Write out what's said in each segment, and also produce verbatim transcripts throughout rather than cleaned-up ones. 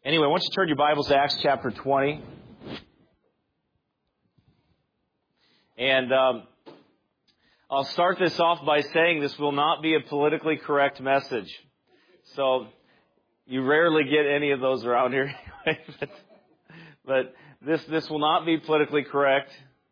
Anyway, I want you to turn your Bibles to Acts chapter twenty. And um, I'll start this off by saying this will not be a politically correct message. So you rarely get any of those around here. but but this, this will not be politically correct,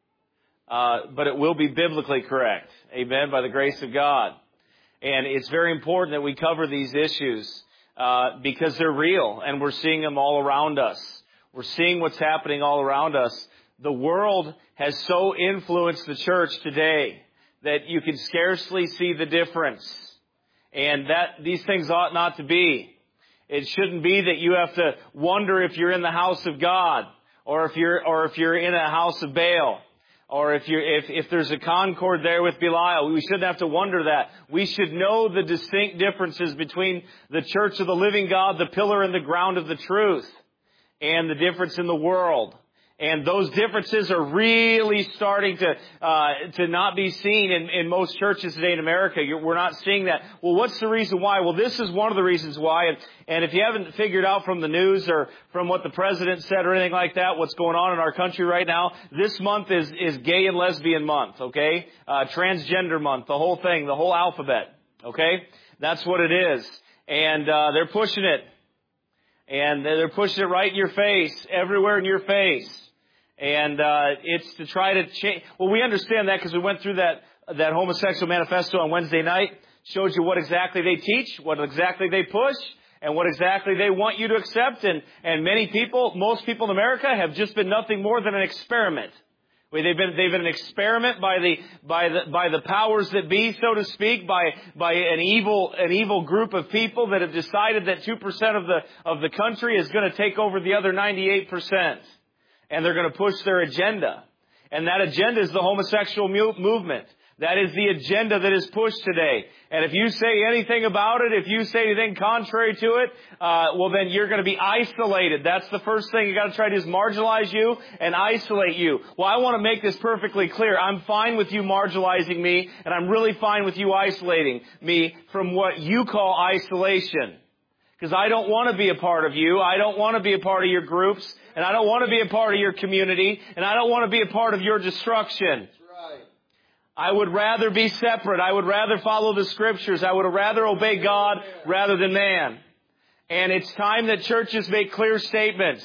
uh, but it will be biblically correct. Amen, by the grace of God. And it's very important that we cover these issues uh, because they're real and we're seeing them all around us. We're seeing what's happening all around us. The world has so influenced the church today that you can scarcely see the difference. And that these things ought not to be. It shouldn't be that you have to wonder if you're in the house of God or if you're or if you're in a house of Baal. Or if you if if there's a concord there with Belial, we shouldn't have to wonder that. We should know the distinct differences between the church of the living God, the pillar and the ground of the truth, and the difference in the world. And those differences are really starting to uh to not be seen in, in most churches today in America. You're, we're not seeing that. Well, what's the reason why? Well, this is one of the reasons why. And, and if you haven't figured out from the news or from what the president said or anything like that, what's going on in our country right now, this month is, is gay and lesbian month, okay? Uh, transgender month, the whole thing, the whole alphabet, okay? That's what it is. And uh they're pushing it. And they're pushing it right in your face, everywhere in your face. And uh it's to try to change. Well, we understand that because we went through that that homosexual manifesto on Wednesday night. Showed you what exactly they teach, what exactly they push, and what exactly they want you to accept. And and many people, most people in America, have just been nothing more than an experiment. They've been they've been an experiment by the by the by the powers that be, so to speak, by by an evil an evil group of people that have decided that two percent of the of the country is going to take over the other ninety-eight percent. And they're going to push their agenda. And that agenda is the homosexual mu- movement. That is the agenda that is pushed today. And if you say anything about it, if you say anything contrary to it, uh, well then you're going to be isolated. That's the first thing you got to try to do is marginalize you and isolate you. Well, I want to make this perfectly clear. I'm fine with you marginalizing me, and I'm really fine with you isolating me from what you call isolation. Because I don't want to be a part of you. I don't want to be a part of your groups. And I don't want to be a part of your community. And I don't want to be a part of your destruction. That's right. I would rather be separate. I would rather follow the Scriptures. I would rather obey God rather than man. And it's time that churches make clear statements.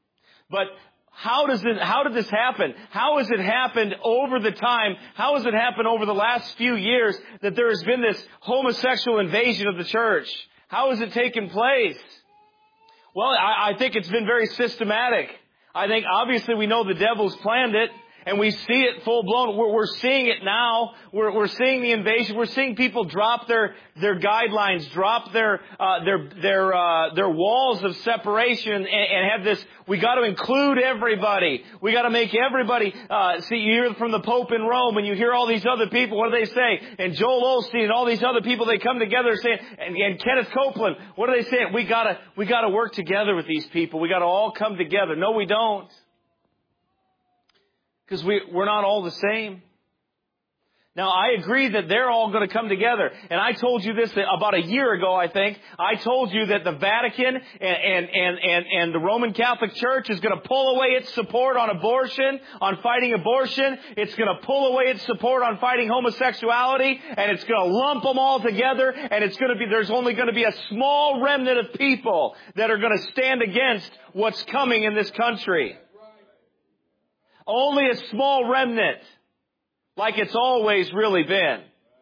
But how does it, how did this happen? How has it happened over the time? How has it happened over the last few years that there has been this homosexual invasion of the church? How has it taken place? Well, I, I think it's been very systematic. I think obviously we know the devil's planned it, and we see it full blown. We're, we're seeing it now. We're, we're seeing the invasion. We're seeing people drop their their guidelines, drop their uh, their their uh, their walls of separation, and, and have this. We got to include everybody. We got to make everybody. Uh, see, you hear from the Pope in Rome, and you hear all these other people. What do they say? And Joel Osteen and all these other people. They come together saying, and, and Kenneth Copeland. What are they saying? We gotta we gotta work together with these people. We got to all come together. No, we don't. Because we, we're not all the same. Now, I agree that they're all going to come together. And I told you this about a year ago, I think. I told you that the Vatican and, and, and, and, and the Roman Catholic Church is going to pull away its support on abortion, on fighting abortion. It's going to pull away its support on fighting homosexuality. And it's going to lump them all together. And it's going to be, there's only going to be a small remnant of people that are going to stand against what's coming in this country. Only a small remnant, like it's always really been.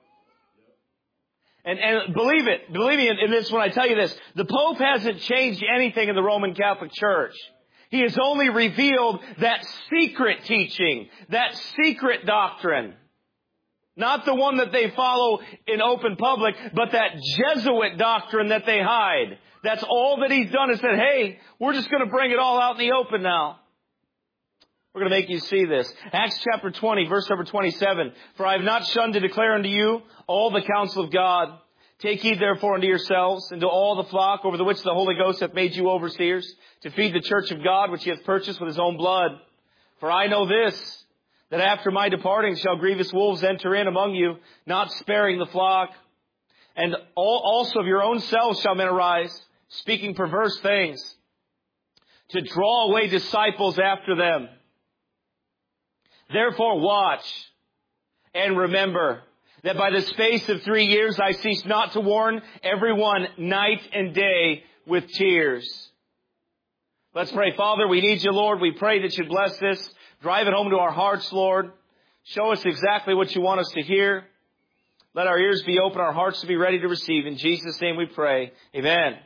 And, and believe it, believe me in this when I tell you this, the Pope hasn't changed anything in the Roman Catholic Church. He has only revealed that secret teaching, that secret doctrine. Not the one that they follow in open public, but that Jesuit doctrine that they hide. That's all that he's done is said, hey, we're just going to bring it all out in the open now. We're going to make you see this. Acts chapter twenty, verse number twenty-seven. For I have not shunned to declare unto you all the counsel of God. Take heed therefore unto yourselves and to all the flock over the which the Holy Ghost hath made you overseers, to feed the church of God which he hath purchased with his own blood. For I know this, that after my departing shall grievous wolves enter in among you, not sparing the flock. And all, also of your own selves shall men arise, speaking perverse things. to draw away disciples after them. Therefore watch and remember that by the space of three years I cease not to warn everyone night and day with tears. Let's pray. Father, we need you, Lord. We pray that you bless this. Drive it home to our hearts, Lord. Show us exactly what you want us to hear. Let our ears be open, our hearts to be ready to receive. In Jesus' name we pray. Amen.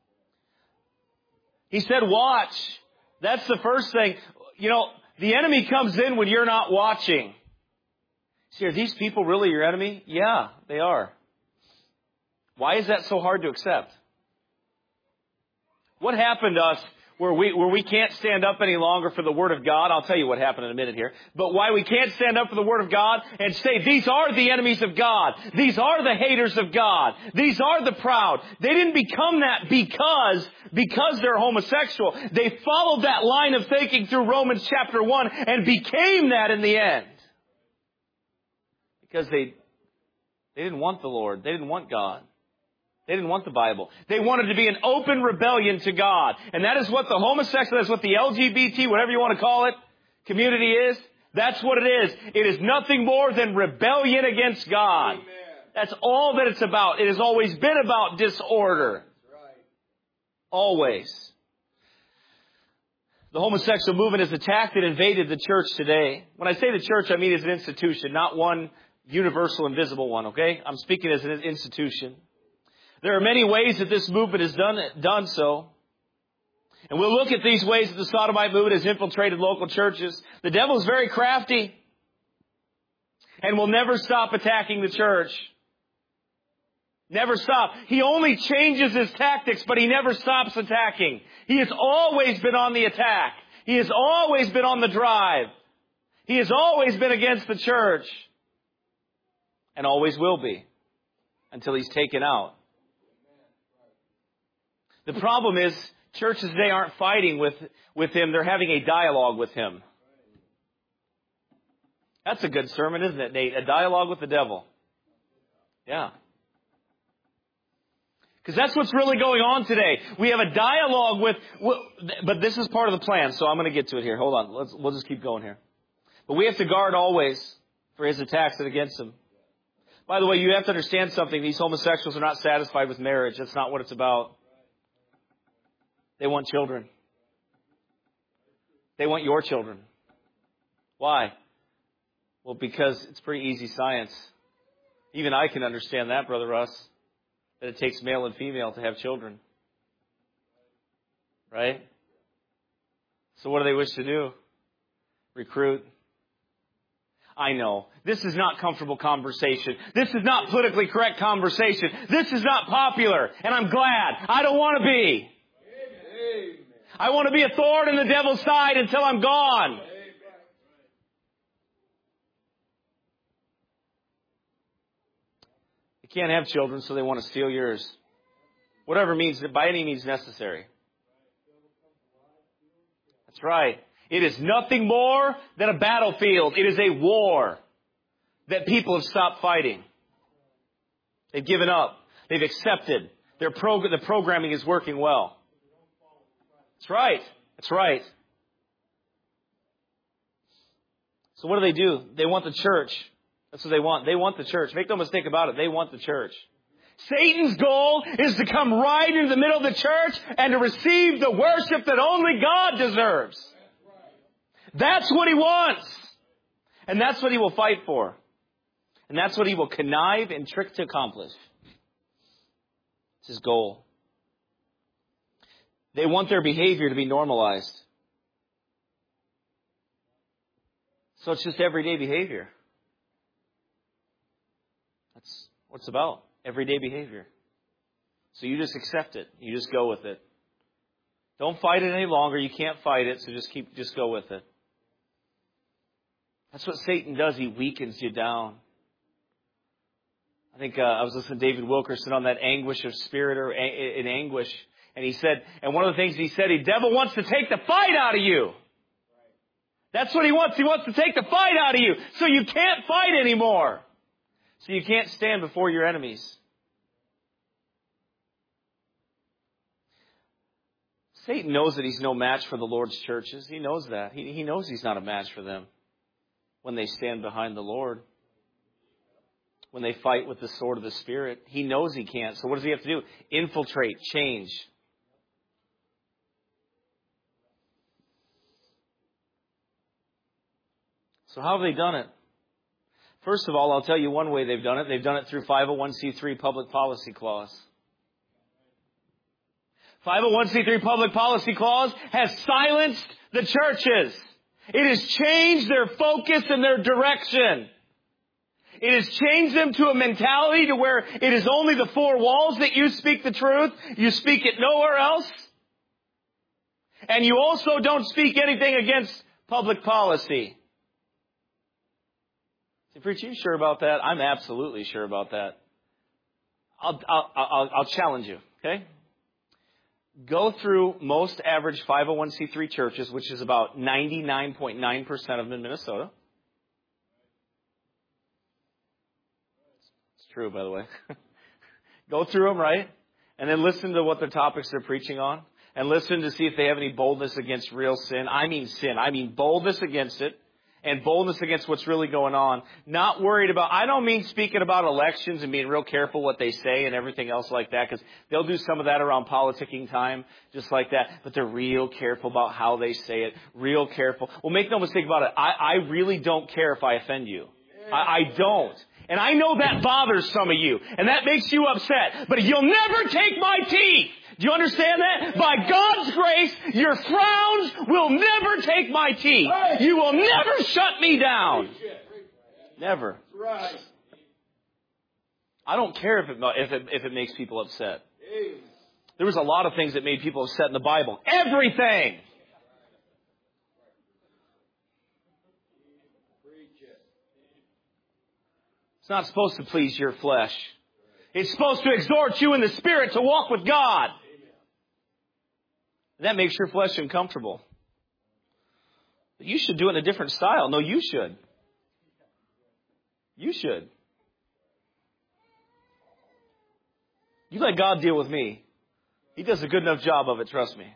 He said, watch. That's the first thing. You know, the enemy comes in when you're not watching. See, are these people really your enemy? Yeah, they are. Why is that so hard to accept? What happened to us where we, where we can't stand up any longer for the Word of God? I'll tell you what happened in a minute here. But why we can't stand up for the Word of God and say, these are the enemies of God. These are the haters of God. These are the proud. They didn't become that because, because they're homosexual. They followed that line of thinking through Romans chapter one and became that in the end. Because they, they didn't want the Lord. They didn't want God. They didn't want the Bible. They wanted to be an open rebellion to God. And that is what the homosexual, that's what the L G B T, whatever you want to call it, community is. That's what it is. It is nothing more than rebellion against God. Amen. That's all that it's about. It has always been about disorder. That's right. Always. The homosexual movement has attacked and invaded the church today. When I say the church, I mean as an institution, not one universal, invisible one, okay? I'm speaking as an institution. There are many ways that this movement has done, done so. And we'll look at these ways that the sodomite movement has infiltrated local churches. The devil is very crafty and will never stop attacking the church. Never stop. He only changes his tactics, but he never stops attacking. He has always been on the attack. He has always been on the drive. He has always been against the church. And always will be. Until he's taken out. The problem is, churches today aren't fighting with, with him. They're having a dialogue with him. That's a good sermon, isn't it, Nate? A dialogue with the devil. Yeah. Because that's what's really going on today. We have a dialogue with, but this is part of the plan, so I'm going to get to it here. Hold on. Let's, we'll just keep going here. But we have to guard always for his attacks and against him. By the way, you have to understand something. These homosexuals are not satisfied with marriage. That's not what it's about. They want children. They want your children. Why? Well, because it's pretty easy science. Even I can understand that, Brother Russ, that it takes male and female to have children. Right? So what do they wish to do? Recruit. I know. This is not comfortable conversation. This is not politically correct conversation. This is not popular. And I'm glad. I don't want to be. I want to be a thorn in the devil's side until I'm gone. You can't have children, so they want to steal yours. Whatever means, by any means necessary. That's right. It is nothing more than a battlefield. It is a war that people have stopped fighting. They've given up. They've accepted. Their prog- the programming is working well. That's right. That's right. So what do they do? They want the church. That's what they want. They want the church. Make no mistake about it. They want the church. Satan's goal is to come right into the middle of the church and to receive the worship that only God deserves. That's what he wants. And that's what he will fight for. And that's what he will connive and trick to accomplish. It's his goal. They want their behavior to be normalized. So it's just everyday behavior. That's what it's about. Everyday behavior. So you just accept it. You just go with it. Don't fight it any longer. You can't fight it, so just keep, just go with it. That's what Satan does. He weakens you down. I think uh, I was listening to David Wilkerson on that anguish of spirit or a- in anguish. And he said, and one of the things he said, the devil wants to take the fight out of you. That's what he wants. He wants to take the fight out of you. So you can't fight anymore. So you can't stand before your enemies. Satan knows that he's no match for the Lord's churches. He knows that. He, he knows he's not a match for them when they stand behind the Lord. When they fight with the sword of the Spirit. He knows he can't. So what does he have to do? Infiltrate, change. So how have they done it? First of all, I'll tell you one way they've done it. They've done it through five oh one c three public policy clause. five oh one c three public policy clause has silenced the churches. It has changed their focus and their direction. It has changed them to a mentality to where it is only the four walls that you speak the truth. You speak it nowhere else. And you also don't speak anything against public policy. Say, preacher, you sure about that? I'm absolutely sure about that. I'll, I'll, I'll, I'll challenge you, okay? Go through most average five oh one c three churches, which is about ninety-nine point nine percent of them in Minnesota. It's true, by the way. Go through them, right? And then listen to what the topics they're preaching on. And listen to see if they have any boldness against real sin. I mean sin. I mean boldness against it. And boldness against what's really going on. Not worried about, I don't mean speaking about elections and being real careful what they say and everything else like that, because they'll do some of that around politicking time, just like that. But they're real careful about how they say it. Real careful. Well, make no mistake about it. I, I really don't care if I offend you. I, I don't. And I know that bothers some of you. And that makes you upset. But you'll never take my teeth. Do you understand that? By God's grace, your frowns will never take my teeth. You will never shut me down. Never. I don't care if it, if it, if it makes people upset. There was a lot of things that made people upset in the Bible. Everything! It's not supposed to please your flesh. It's supposed to exhort you in the Spirit to walk with God. That makes your flesh uncomfortable. But you should do it in a different style. No, you should. You should. You let God deal with me. He does a good enough job of it, trust me.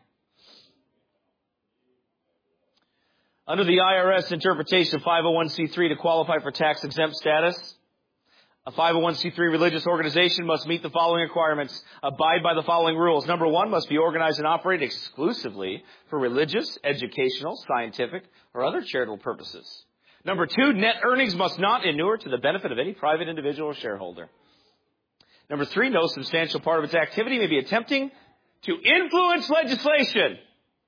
Under the I R S interpretation of five oh one c three to qualify for tax exempt status, a five oh one c three religious organization must meet the following requirements. Abide by the following rules. Number one, must be organized and operated exclusively for religious, educational, scientific, or other charitable purposes. Number two, net earnings must not inure to the benefit of any private individual or shareholder. Number three, no substantial part of its activity may be attempting to influence legislation.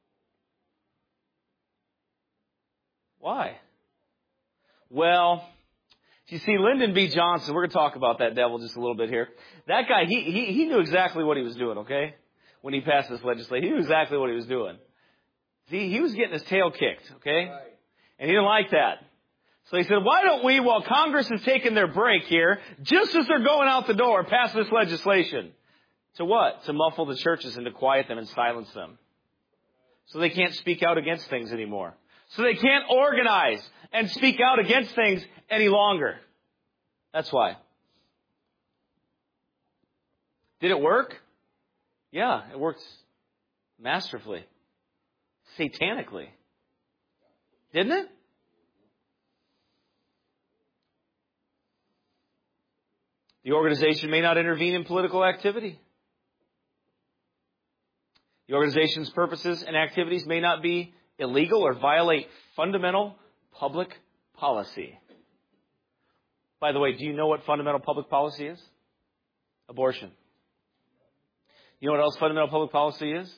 Why? Well, you see, Lyndon B. Johnson, we're going to talk about that devil just a little bit here. That guy, he, he, he knew exactly what he was doing, okay? When he passed this legislation, he knew exactly what he was doing. See, he was getting his tail kicked, okay? Right. And he didn't like that. So he said, why don't we, while Congress is taking their break here, just as they're going out the door, pass this legislation? To what? To muffle the churches and to quiet them and silence them. So they can't speak out against things anymore. So they can't organize and speak out against things any longer. That's why. Did it work? Yeah, it worked masterfully. Satanically. Didn't it? The organization may not intervene in political activity. The organization's purposes and activities may not be illegal or violate fundamental public policy. By the way, do you know what fundamental public policy is? Abortion. You know what else fundamental public policy is?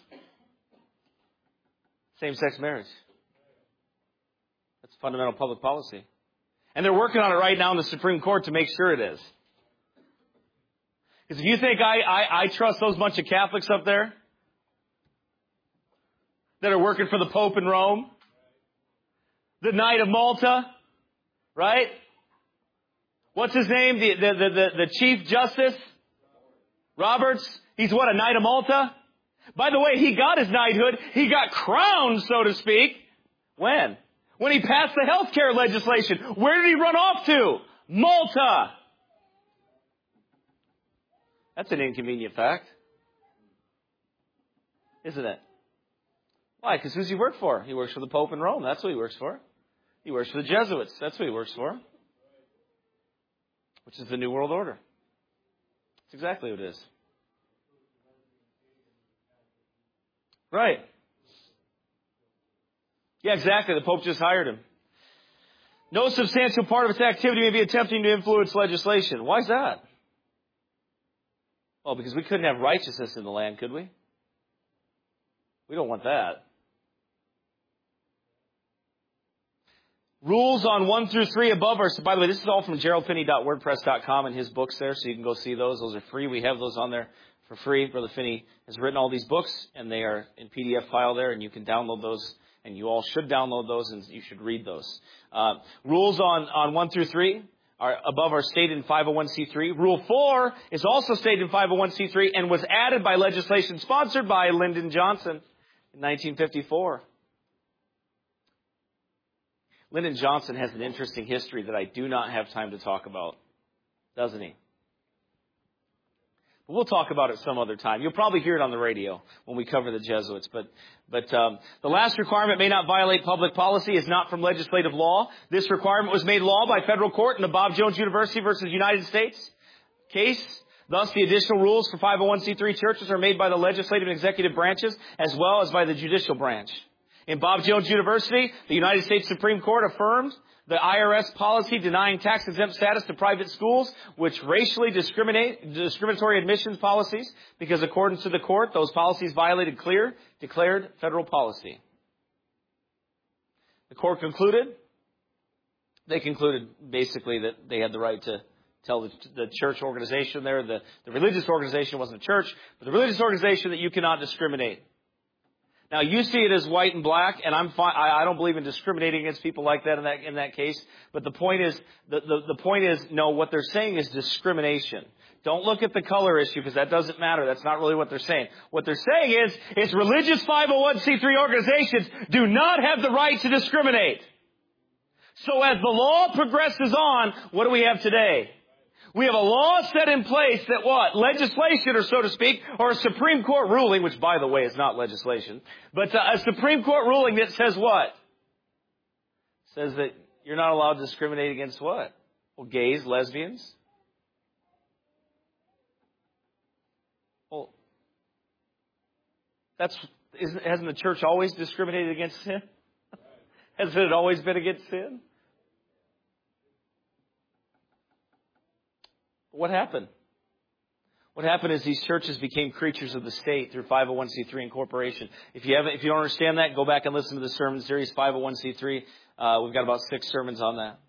Same-sex marriage. That's fundamental public policy. And they're working on it right now in the Supreme Court to make sure it is. Because if you think I, I, I trust those bunch of Catholics up there that are working for the Pope in Rome, the Knight of Malta, right? What's his name? The, the, the, the, the Chief Justice? Roberts. He's what, a Knight of Malta? By the way, he got his knighthood. He got crowned, so to speak. When? When he passed the health care legislation. Where did he run off to? Malta. That's an inconvenient fact. Isn't it? Why? Because who's he work for? He works for the Pope in Rome. That's what he works for. He works for the Jesuits. That's what he works for. Which is the New World Order. That's exactly what it is. Right. Yeah, exactly. The Pope just hired him. No substantial part of its activity may be attempting to influence legislation. Why is that? Well, because we couldn't have righteousness in the land, could we? We don't want that. Rules on one through three above are, by the way, this is all from gerald finney dot wordpress dot com and his books there, so you can go see those. Those are free. We have those on there for free. Brother Finney has written all these books, and they are in P D F file there, and you can download those, and you all should download those, and you should read those. Uh, rules on, on one through three are above are stated in five oh one c three. Rule four is also stated in five oh one c three and was added by legislation sponsored by Lyndon Johnson in nineteen fifty-four. Lyndon Johnson has an interesting history that I do not have time to talk about, doesn't he? But we'll talk about it some other time. You'll probably hear it on the radio when we cover the Jesuits. But but um, the last requirement, may not violate public policy, is not from legislative law. This requirement was made law by federal court in the Bob Jones University versus United States case. Thus, the additional rules for five oh one c three churches are made by the legislative and executive branches as well as by the judicial branch. In Bob Jones University, the United States Supreme Court affirmed the I R S policy denying tax-exempt status to private schools, which racially discriminate, discriminatory admissions policies, because according to the court, those policies violated clear, declared federal policy. The court concluded, they concluded basically that they had the right to tell the, the church organization there, the, the religious organization wasn't a church, but the religious organization that you cannot discriminate. Now, you see it as white and black, and I'm fine. I, I don't believe in discriminating against people like that in that in that case. But the point is, the, the, the point is, no, what they're saying is discrimination. Don't look at the color issue, because that doesn't matter. That's not really what they're saying. What they're saying is, is religious five oh one c three organizations do not have the right to discriminate. So as the law progresses on, what do we have today? We have a law set in place that what? Legislation, or so to speak, or a Supreme Court ruling, which, by the way, is not legislation, but uh, a Supreme Court ruling that says what? Says that you're not allowed to discriminate against what? Well, gays, lesbians. Well, that's isn't, hasn't the church always discriminated against sin? Hasn't it always been against sin? What happened? What happened is these churches became creatures of the state through five oh one c three incorporation. If you haven't, if you don't understand that, go back and listen to the sermon series five oh one c three. Uh, we've got about six sermons on that.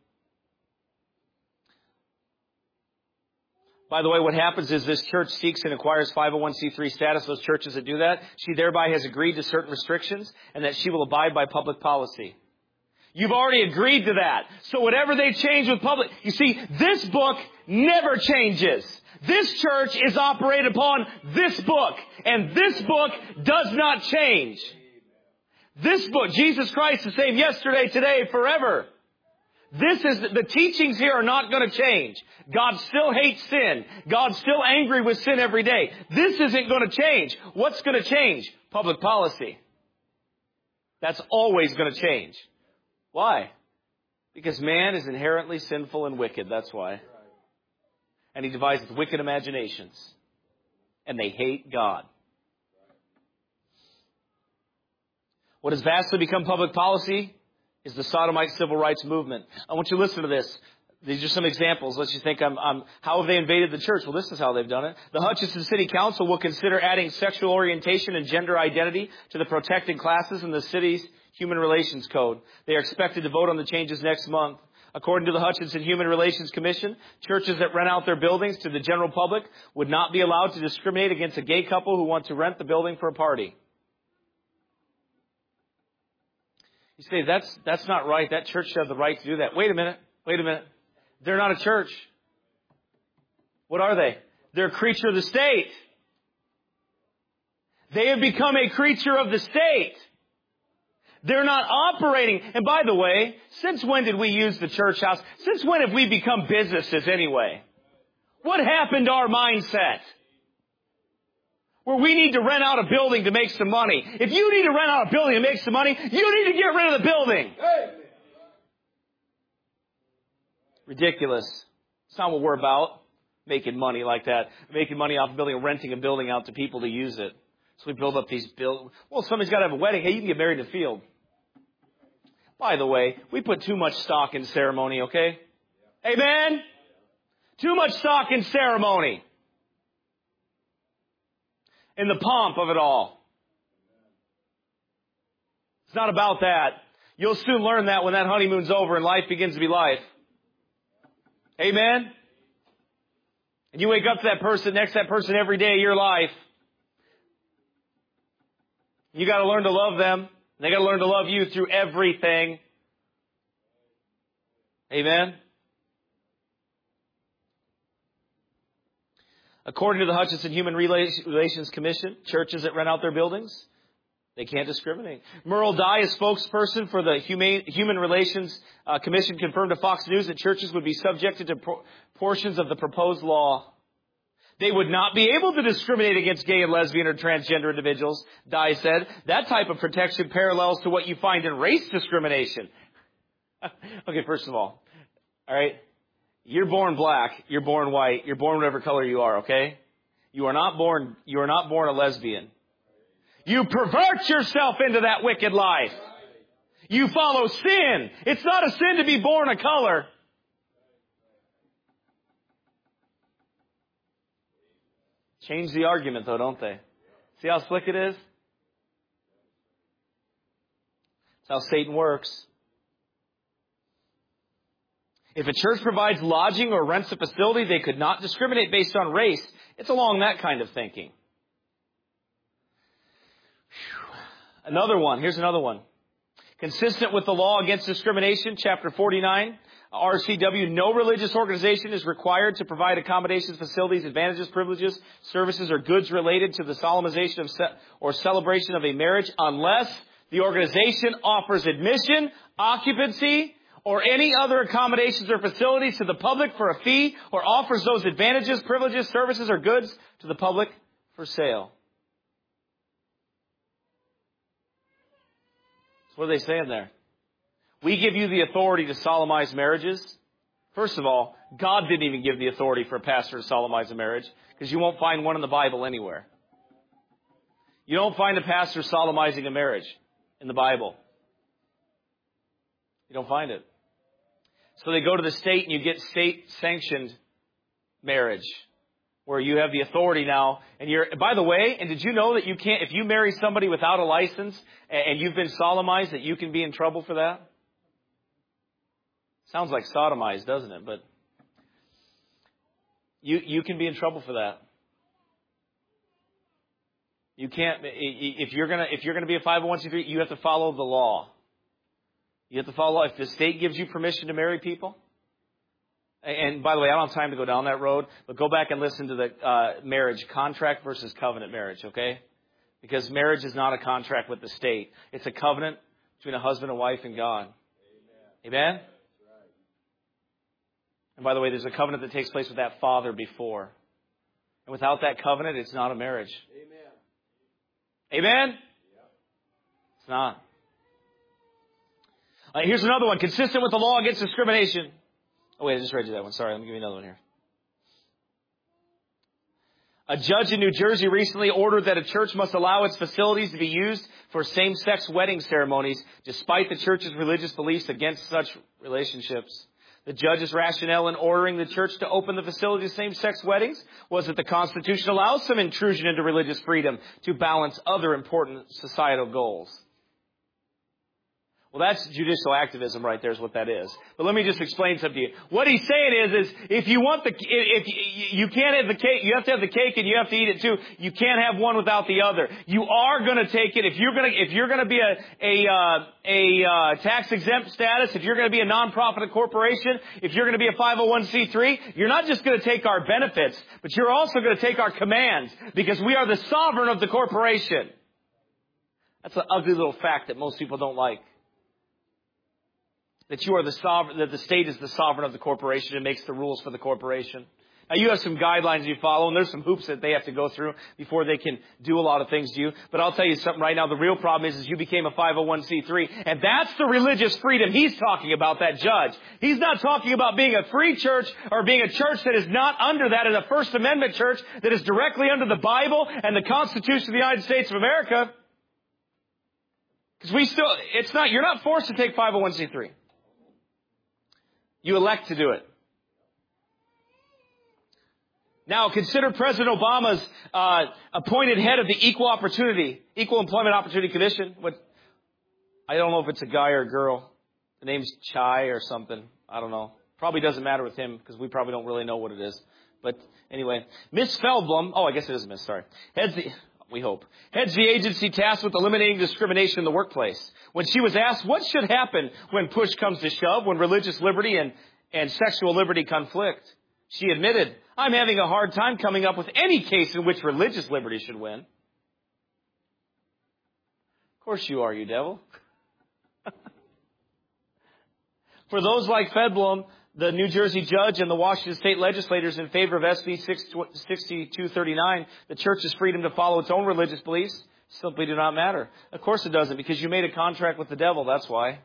By the way, what happens is this church seeks and acquires five oh one c three status. Those churches that do that, she thereby has agreed to certain restrictions, and that she will abide by public policy. You've already agreed to that. So whatever they change with public, you see, this book never changes. This church is operated upon this book, and this book does not change. This book, Jesus Christ, the same yesterday, today, forever. This is, the teachings here are not going to change. God still hates sin. God's still angry with sin every day. This isn't going to change. What's going to change? Public policy. That's always going to change. Why? Because man is inherently sinful and wicked. That's why. And he devises wicked imaginations. And they hate God. What has vastly become public policy is the sodomite civil rights movement. I want you to listen to this. These are some examples. Let's just think, I'm, I'm, how have they invaded the church? Well, this is how they've done it. The Hutchinson City Council will consider adding sexual orientation and gender identity to the protected classes in the city's Human Relations Code. They are expected to vote on the changes next month. According to the Hutchinson Human Relations Commission, churches that rent out their buildings to the general public would not be allowed to discriminate against a gay couple who want to rent the building for a party. You say, that's, that's not right. That church should have the right to do that. Wait a minute. Wait a minute. They're not a church. What are they? They're a creature of the state. They have become a creature of the state. They're not operating. And by the way, since when did we use the church house? Since when have we become businesses anyway? What happened to our mindset? where we need to rent out a building to make some money. If you need to rent out a building to make some money, you need to get rid of the building. Hey. Ridiculous. It's not what we're about, making money like that. Making money off a building and renting a building out to people to use it. So we build up these build. Well, somebody's got to have a wedding. Hey, you can get married in the field. By the way, we put too much stock in ceremony, okay? Amen? Too much stock in ceremony. In the pomp of it all. It's not about that. You'll soon learn that when that honeymoon's over and life begins to be life. Amen? And you wake up to that person, next to that person every day of your life. You got to learn to love them. They got to learn to love you through everything. Amen? According to the Hutchinson Human Relations Commission, churches that rent out their buildings, they can't discriminate. Merle Dye, a spokesperson for the Humane, Human Relations uh, Commission, confirmed to Fox News that churches would be subjected to pro- portions of the proposed law. They would not be able to discriminate against gay and lesbian or transgender individuals, Dye said. That type of protection parallels to what you find in race discrimination. Okay, first of all, all right, you're born black, you're born white, you're born whatever color you are, okay? You are not born, you are not born a lesbian. You pervert yourself into that wicked life. You follow sin. It's not a sin to be born a color. Change the argument, though, don't they? See how slick it is? That's how Satan works. If a church provides lodging or rents a facility, they could not discriminate based on race. It's along that kind of thinking. Whew. Another one. Here's another one. Consistent with the law against discrimination, Chapter forty-nine, R C W, no religious organization is required to provide accommodations, facilities, advantages, privileges, services, or goods related to the solemnization of ce- or celebration of a marriage unless the organization offers admission, occupancy, or any other accommodations or facilities to the public for a fee, or offers those advantages, privileges, services, or goods to the public for sale. So what are they saying there? We give you the authority to solemnize marriages. First of all, God didn't even give the authority for a pastor to solemnize a marriage, because you won't find one in the Bible anywhere. You don't find a pastor solemnizing a marriage in the Bible. You don't find it. So they go to the state and you get state-sanctioned marriage, where you have the authority now. And you're, by the way, and did you know that you can't, if you marry somebody without a license and you've been solemnized, that you can be in trouble for that? Sounds like sodomized, doesn't it? But you you can be in trouble for that. You can't, if you're gonna if you're gonna be a five oh one c three, you have to follow the law. You have to follow. If the state gives you permission to marry people, and by the way, I don't have time to go down that road, but go back and listen to the uh, marriage contract versus covenant marriage, okay? Because marriage is not a contract with the state; it's a covenant between a husband and wife and God. Amen. Amen? And by the way, there's a covenant that takes place with that father before, and without that covenant, it's not a marriage. Amen. Amen. It's not. Uh, here's another one. Consistent with the law against discrimination. Oh, wait, I just read you that one. Sorry, let me give you another one here. A judge in New Jersey recently ordered that a church must allow its facilities to be used for same-sex wedding ceremonies, despite the church's religious beliefs against such relationships. The judge's rationale in ordering the church to open the facility to same-sex weddings was that the Constitution allows some intrusion into religious freedom to balance other important societal goals. Well, that's judicial activism right there is what that is. But let me just explain something to you. What he's saying is, is if you want the, if you can't have the cake, you have to have the cake and you have to eat it too. You can't have one without the other. You are going to take it if you're going to, if you're going to be a, a, uh, a, uh, tax exempt status, if you're going to be a nonprofit corporation, if you're going to be a five oh one c three, you're not just going to take our benefits, but you're also going to take our commands, because we are the sovereign of the corporation. That's an ugly little fact that most people don't like. That you are the sovereign, that the state is the sovereign of the corporation and makes the rules for the corporation. Now, you have some guidelines you follow, and there's some hoops that they have to go through before they can do a lot of things to you. But I'll tell you something right now. The real problem is, is you became a five oh one c three, and that's the religious freedom he's talking about, that judge. He's not talking about being a free church or being a church that is not under that, as a First Amendment church that is directly under the Bible and the Constitution of the United States of America. Because we still, it's not, you're not forced to take five oh one c three. You elect to do it. Now, consider President Obama's uh, appointed head of the Equal Opportunity, Equal Employment Opportunity Commission. What, I don't know if it's a guy or a girl. The name's Chai or something. I don't know. Probably doesn't matter with him because we probably don't really know what it is. But anyway, Miss Feldblum, oh, I guess it is Miss, sorry, heads the, we hope, heads the agency tasked with eliminating discrimination in the workplace. When she was asked what should happen when push comes to shove, when religious liberty and, and sexual liberty conflict, she admitted, I'm having a hard time coming up with any case in which religious liberty should win. Of course you are, you devil. For those like Feldblum, the New Jersey judge and the Washington state legislators in favor of S B sixty-two thirty-nine, the church's freedom to follow its own religious beliefs, simply do not matter. Of course it doesn't, because you made a contract with the devil, that's why.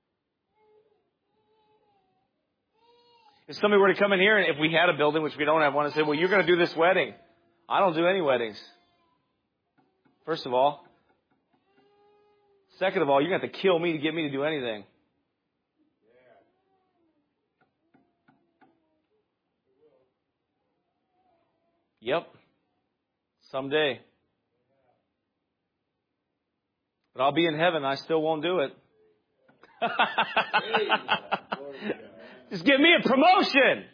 If somebody were to come in here, and if we had a building, which we don't have one, and say, well, you're going to do this wedding. I don't do any weddings. First of all. Second of all, you're going to have to kill me to get me to do anything. Yep. Someday. But I'll be in heaven. I still won't do it. Just give me a promotion.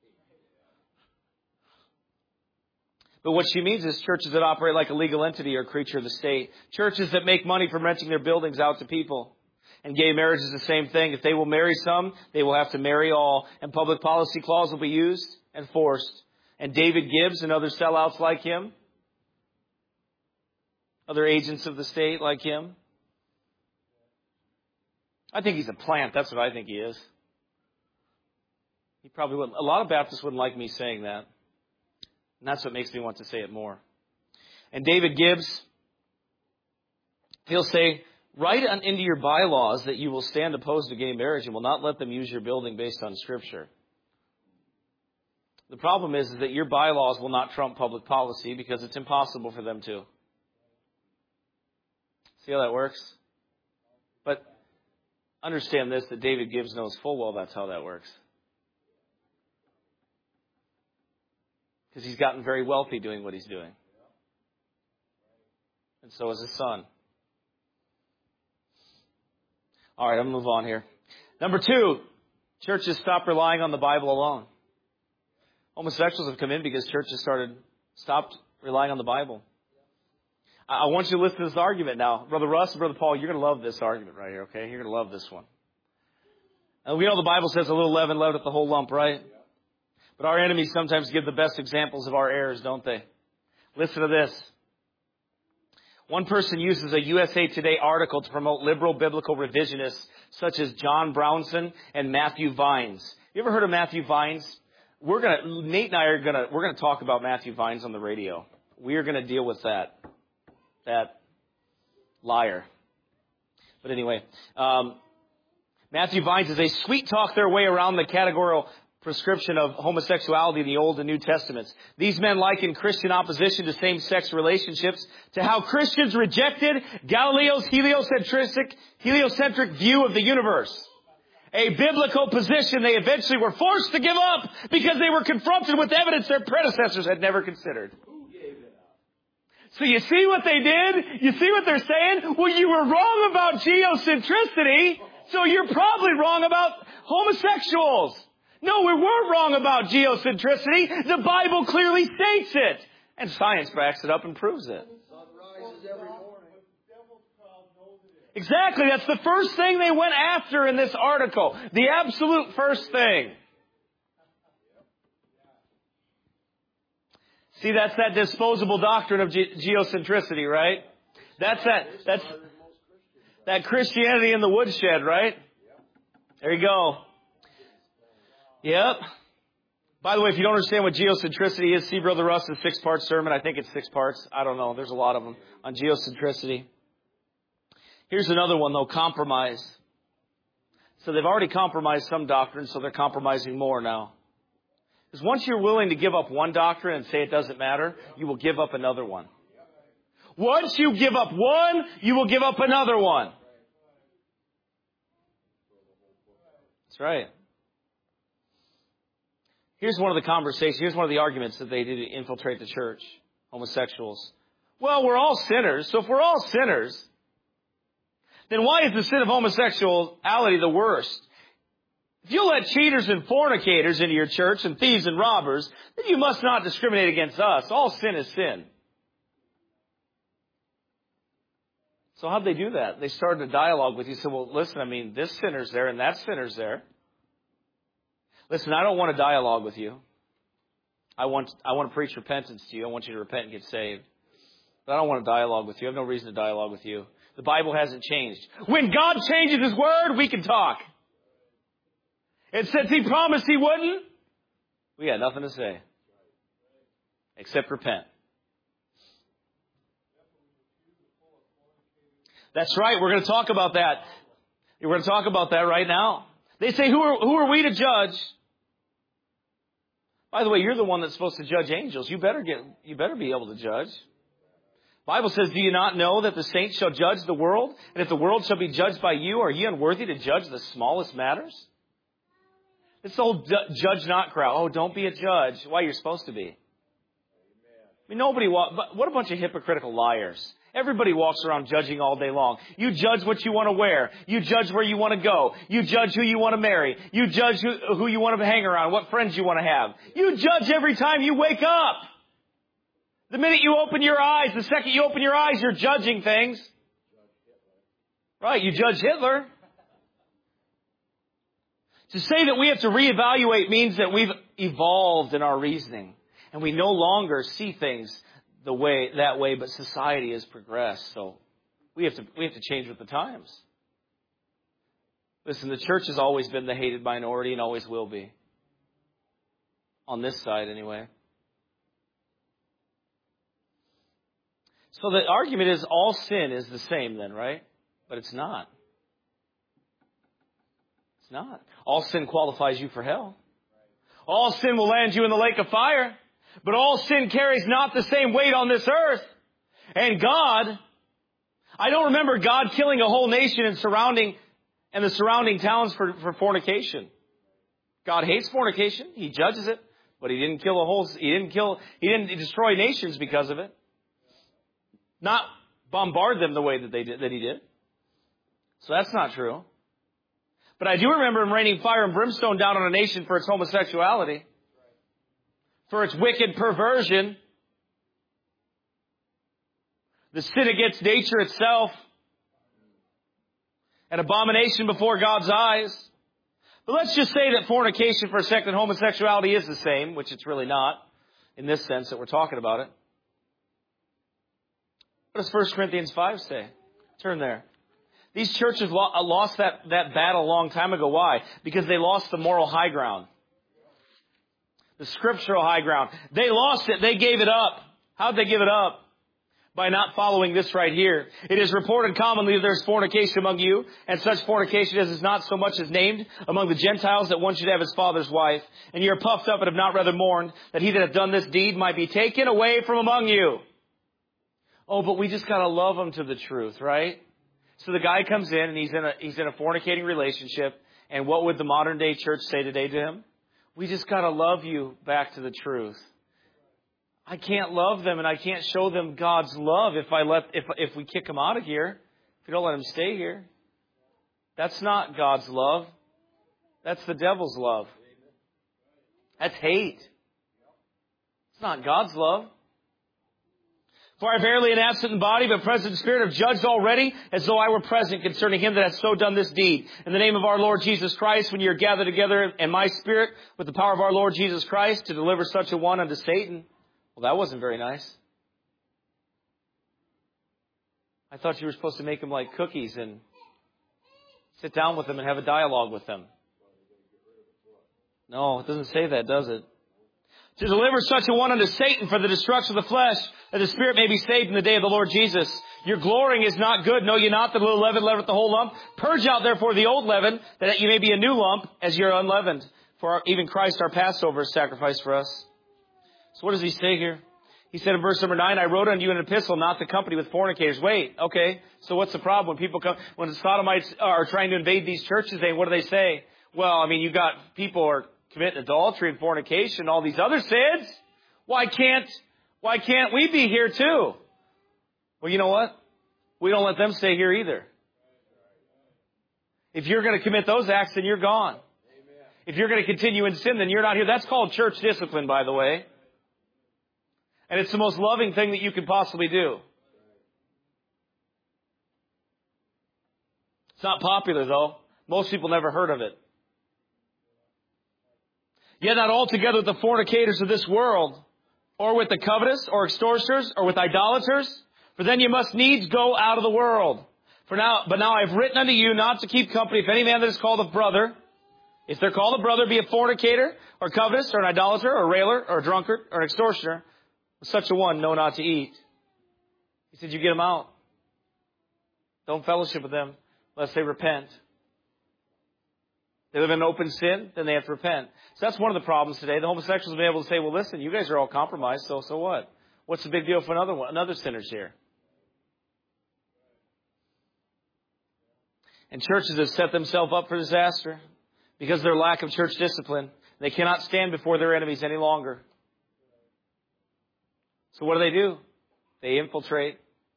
But what she means is churches that operate like a legal entity are a creature of the state. Churches that make money from renting their buildings out to people. And gay marriage is the same thing. If they will marry some, they will have to marry all. And public policy clause will be used and forced. And David Gibbs and other sellouts like him, other agents of the state like him. I think he's a plant. That's what I think he is. He probably wouldn't. A lot of Baptists wouldn't like me saying that. And that's what makes me want to say it more. And David Gibbs, he'll say, write into your bylaws that you will stand opposed to gay marriage and will not let them use your building based on Scripture. The problem is, is that your bylaws will not trump public policy because it's impossible for them to. See how that works? But understand this, that David Gibbs knows full well that's how that works. Because he's gotten very wealthy doing what he's doing. And so is his son. All right, I'm going to move on here. Number two, churches stop relying on the Bible alone. Homosexuals have come in because churches started, stopped relying on the Bible. I want you to listen to this argument now. Brother Russ and Brother Paul, you're going to love this argument right here, okay? You're going to love this one. And we know the Bible says a little leaven leaveneth the whole lump, right? But our enemies sometimes give the best examples of our errors, don't they? Listen to this. One person uses a U S A Today article to promote liberal biblical revisionists such as John Brownson and Matthew Vines. You ever heard of Matthew Vines? We're gonna, Nate and I are gonna, we're gonna talk about Matthew Vines on the radio. We are gonna deal with that, that liar. But anyway, um, Matthew Vines is they sweet talk their way around the categorical prescription of homosexuality in the Old and New Testaments. These men liken Christian opposition to same-sex relationships to how Christians rejected Galileo's heliocentric, heliocentric view of the universe. A biblical position they eventually were forced to give up because they were confronted with evidence their predecessors had never considered. So you see what they did? You see what they're saying? Well, you were wrong about geocentricity, so you're probably wrong about homosexuals. No, we weren't wrong about geocentricity. The Bible clearly states it. And science backs it up and proves it. Exactly. That's the first thing they went after in this article. The absolute first thing. See, that's that disposable doctrine of ge- geocentricity, right? That's that, that's that Christianity in the woodshed, right? There you go. Yep. By the way, if you don't understand what geocentricity is, see Brother Russ's six-part sermon. I think it's six parts. I don't know. There's a lot of them on geocentricity. Here's another one, though, compromise. So they've already compromised some doctrine, so they're compromising more now. Because once you're willing to give up one doctrine and say it doesn't matter, you will give up another one. Once you give up one, you will give up another one. That's right. Here's one of the conversations, here's one of the arguments that they did to infiltrate the church, homosexuals. Well, we're all sinners, so if we're all sinners, then why is the sin of homosexuality the worst? If you let cheaters and fornicators into your church and thieves and robbers, then you must not discriminate against us. All sin is sin. So how'd they do that? They started a dialogue with you. Said, well, listen, I mean, this sinner's there and that sinner's there. Listen, I don't want a dialogue with you. I want, I want to preach repentance to you. I want you to repent and get saved. But I don't want a dialogue with you. I have no reason to dialogue with you. The Bible hasn't changed. When God changes His Word, we can talk. And since He promised He wouldn't, we got nothing to say. Except repent. That's right. We're going to talk about that. We're going to talk about that right now. They say, who are, who are we to judge? By the way, you're the one that's supposed to judge angels. You better get, you better be able to judge. The Bible says, do you not know that the saints shall judge the world? And if the world shall be judged by you, are ye unworthy to judge the smallest matters? This old judge not crowd. Oh, don't be a judge. Why, you're supposed to be. I mean, nobody, what a bunch of hypocritical liars. Everybody walks around judging all day long. You judge what you want to wear. You judge where you want to go. You judge who you want to marry. You judge who, who you want to hang around, what friends you want to have. You judge every time you wake up. The minute you open your eyes, the second you open your eyes, you're judging things. Right, you judge Hitler. To say that we have to reevaluate means that we've evolved in our reasoning. And we no longer see things the way, that way, but society has progressed. So we have to, we have to change with the times. Listen, the church has always been the hated minority and always will be. On this side, anyway. So the argument is all sin is the same then, right? But it's not. It's not. All sin qualifies you for hell. All sin will land you in the lake of fire. But all sin carries not the same weight on this earth. And God, I don't remember God killing a whole nation and surrounding and the surrounding towns for, for fornication. God hates fornication. He judges it. But he didn't kill a whole, he didn't kill, he didn't destroy nations because of it. Not bombard them the way that they did, that he did. So that's not true. But I do remember him raining fire and brimstone down on a nation for its homosexuality. For its wicked perversion, the sin against nature itself, an abomination before God's eyes. But let's just say that fornication for a second, homosexuality is the same, which it's really not, in this sense that we're talking about it. What does First Corinthians five say? Turn there. These churches lost that, that battle a long time ago. Why? Because they lost the moral high ground. The scriptural high ground. They lost it. They gave it up. How'd they give it up? By not following this right here. It is reported commonly that there's fornication among you, and such fornication as is not so much as named among the Gentiles that one should have his father's wife. And ye are puffed up and have not rather mourned that he that hath done this deed might be taken away from among you. Oh, but we just gotta love him to the truth, right? So the guy comes in and he's in a, he's in a fornicating relationship. And what would the modern day church say today to him? We just gotta love you back to the truth. I can't love them and I can't show them God's love if I let, if, if we kick them out of here. If we don't let them stay here. That's not God's love. That's the devil's love. That's hate. It's not God's love. For I verily am absent in body, but present in spirit, have judged already, as though I were present concerning him that hath so done this deed. In the name of our Lord Jesus Christ, when ye are gathered together in my spirit, with the power of our Lord Jesus Christ, to deliver such a one unto Satan. Well, that wasn't very nice. I thought you were supposed to make them like cookies and sit down with them and have a dialogue with them. No, it doesn't say that, does it? to deliver such a one unto Satan for the destruction of the flesh, that the spirit may be saved in the day of the Lord Jesus. Your glorying is not good. Know ye not that a little leaven leaveneth the whole lump? Purge out therefore the old leaven, that you may be a new lump, as ye are unleavened. For our, even Christ our Passover is sacrificed for us. So what does he say here? He said in verse number nine, I wrote unto you an epistle, not to company with fornicators. Wait, okay, so what's the problem? When people come, when the Sodomites are trying to invade these churches, they, what do they say? Well, I mean, you got people are committing adultery and fornication, all these other sins. Why can't, why can't we be here too? Well, you know what? We don't let them stay here either. If you're going to commit those acts, then you're gone. If you're going to continue in sin, then you're not here. That's called church discipline, by the way. And it's the most loving thing that you could possibly do. It's not popular, though. Most people never heard of it. Yet not altogether with the fornicators of this world, or with the covetous, or extortioners, or with idolaters, for then you must needs go out of the world. For now, but now I have written unto you not to keep company if any man that is called a brother, if they're called a brother, be a fornicator, or covetous, or an idolater, or a railer, or a drunkard, or an extortioner, such a one know not to eat. He said, you get them out. Don't fellowship with them unless they repent. They live in open sin, then they have to repent. So that's one of the problems today. The homosexuals have been able to say, well, listen, you guys are all compromised, so so what? What's the big deal for another one, another sinner's here? And churches have set themselves up for disaster because of their lack of church discipline. They cannot stand before their enemies any longer. So what do they do? They infiltrate.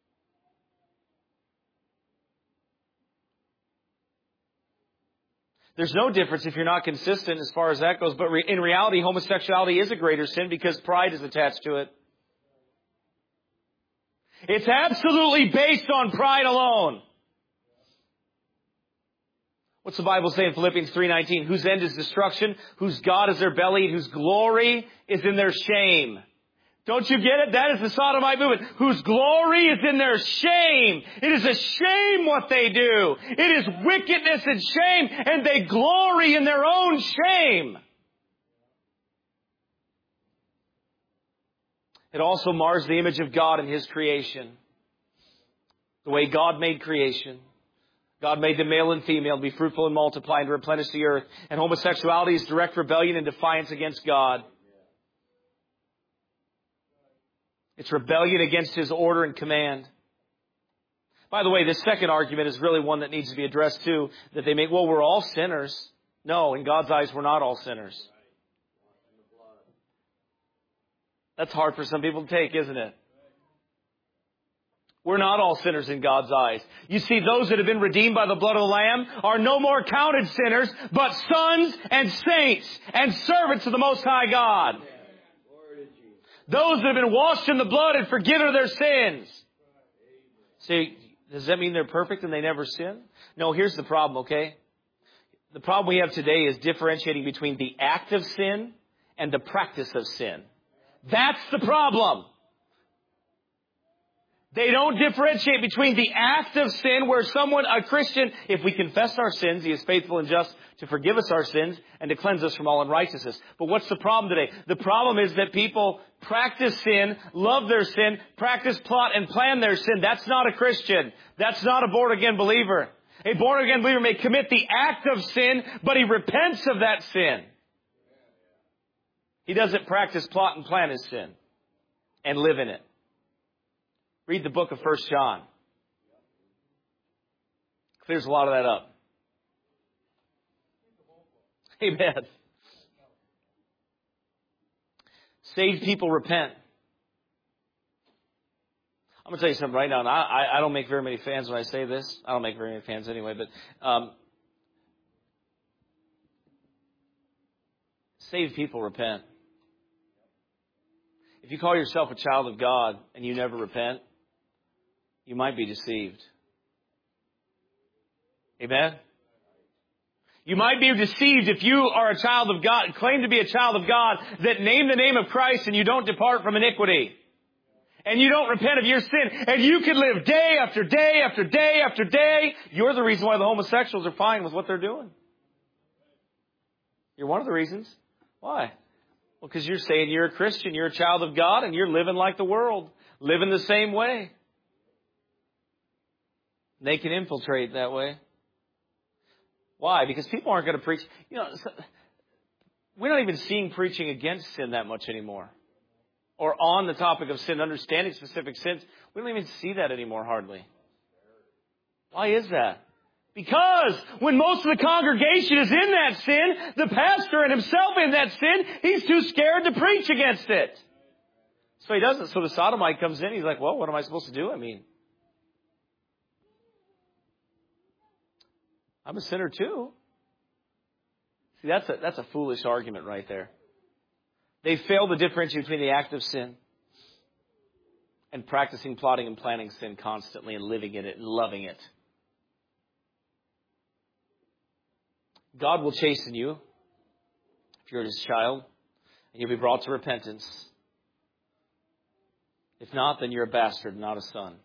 There's no difference if you're not consistent as far as that goes. But re- in reality, homosexuality is a greater sin because pride is attached to it. It's absolutely based on pride alone. What's the Bible say in Philippians three nineteen? Whose end is destruction, whose God is their belly, whose glory is in their shame. Don't you get it? That is the Sodomite movement, whose glory is in their shame. It is a shame what they do. It is wickedness and shame, and they glory in their own shame. It also mars the image of God in His creation. The way God made creation. God made them male and female to be fruitful and multiply and to replenish the earth. And homosexuality is direct rebellion and defiance against God. It's rebellion against His order and command. By the way, this second argument is really one that needs to be addressed too. That they make, well, we're all sinners. No, in God's eyes, we're not all sinners. That's hard for some people to take, isn't it? We're not all sinners in God's eyes. You see, those that have been redeemed by the blood of the Lamb are no more counted sinners, but sons and saints and servants of the Most High God. Those that have been washed in the blood and forgiven of their sins. See, does that mean they're perfect and they never sin? No, here's the problem, okay? The problem we have today is differentiating between the act of sin and the practice of sin. That's the problem. They don't differentiate between the act of sin where someone, a Christian, if we confess our sins, He is faithful and just to forgive us our sins and to cleanse us from all unrighteousness. But what's the problem today? The problem is that people practice sin, love their sin, practice, plot, and plan their sin. That's not a Christian. That's not a born-again believer. A born-again believer may commit the act of sin, but he repents of that sin. He doesn't practice, plot, and plan his sin and live in it. Read the book of First John. Clears a lot of that up. Amen. Saved people repent. I'm going to tell you something right now. And I, I don't make very many fans when I say this. I don't make very many fans anyway. But um, saved people repent. If you call yourself a child of God and you never repent, you might be deceived. Amen? You might be deceived if you are a child of God, claim to be a child of God, that name the name of Christ and you don't depart from iniquity. And you don't repent of your sin. And you can live day after day after day after day. You're the reason why the homosexuals are fine with what they're doing. You're one of the reasons. Why? Well, because you're saying you're a Christian, you're a child of God, and you're living like the world, living the same way. They can infiltrate that way. Why? Because people aren't going to preach. You know, we're not even seeing preaching against sin that much anymore. Or on the topic of sin, understanding specific sins. We don't even see that anymore, hardly. Why is that? Because when most of the congregation is in that sin, the pastor and himself in that sin, he's too scared to preach against it. So he doesn't. So the sodomite comes in. He's like, well, what am I supposed to do? I mean, I'm a sinner too. See, that's a, that's a foolish argument right there. They fail to differentiate between the act of sin and practicing, plotting, and planning sin constantly and living in it and loving it. God will chasten you if you're His child, and you'll be brought to repentance. If not, then you're a bastard, not a son.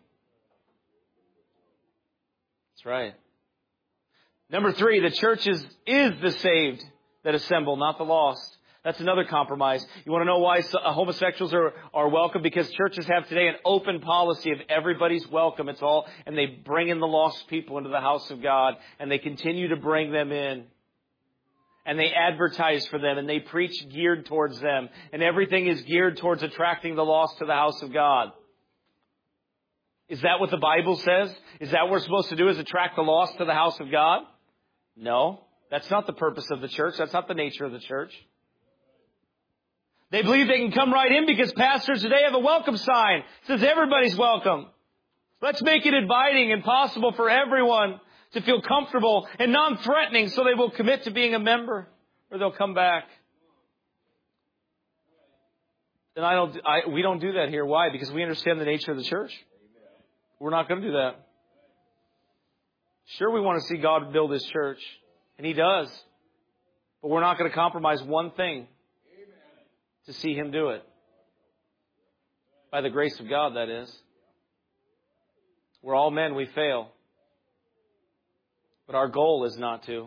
That's right. Number three, the church is, is the saved that assemble, not the lost. That's another compromise. You want to know why homosexuals are, are welcome? Because churches have today an open policy of everybody's welcome. It's all, and they bring in the lost people into the house of God, and they continue to bring them in. And they advertise for them, and they preach geared towards them. And everything is geared towards attracting the lost to the house of God. Is that what the Bible says? Is that what we're supposed to do, is attract the lost to the house of God? No. That's not the purpose of the church. That's not the nature of the church. They believe they can come right in because pastors today have a welcome sign. It says everybody's welcome. Let's make it inviting and possible for everyone to feel comfortable and non-threatening, so they will commit to being a member, or they'll come back. And I don't, I, we don't do that here. Why? Because we understand the nature of the church. We're not going to do that. Sure, we want to see God build His church, and He does. But we're not going to compromise one thing to see Him do it. By the grace of God, that is. We're all men, we fail. But our goal is not to.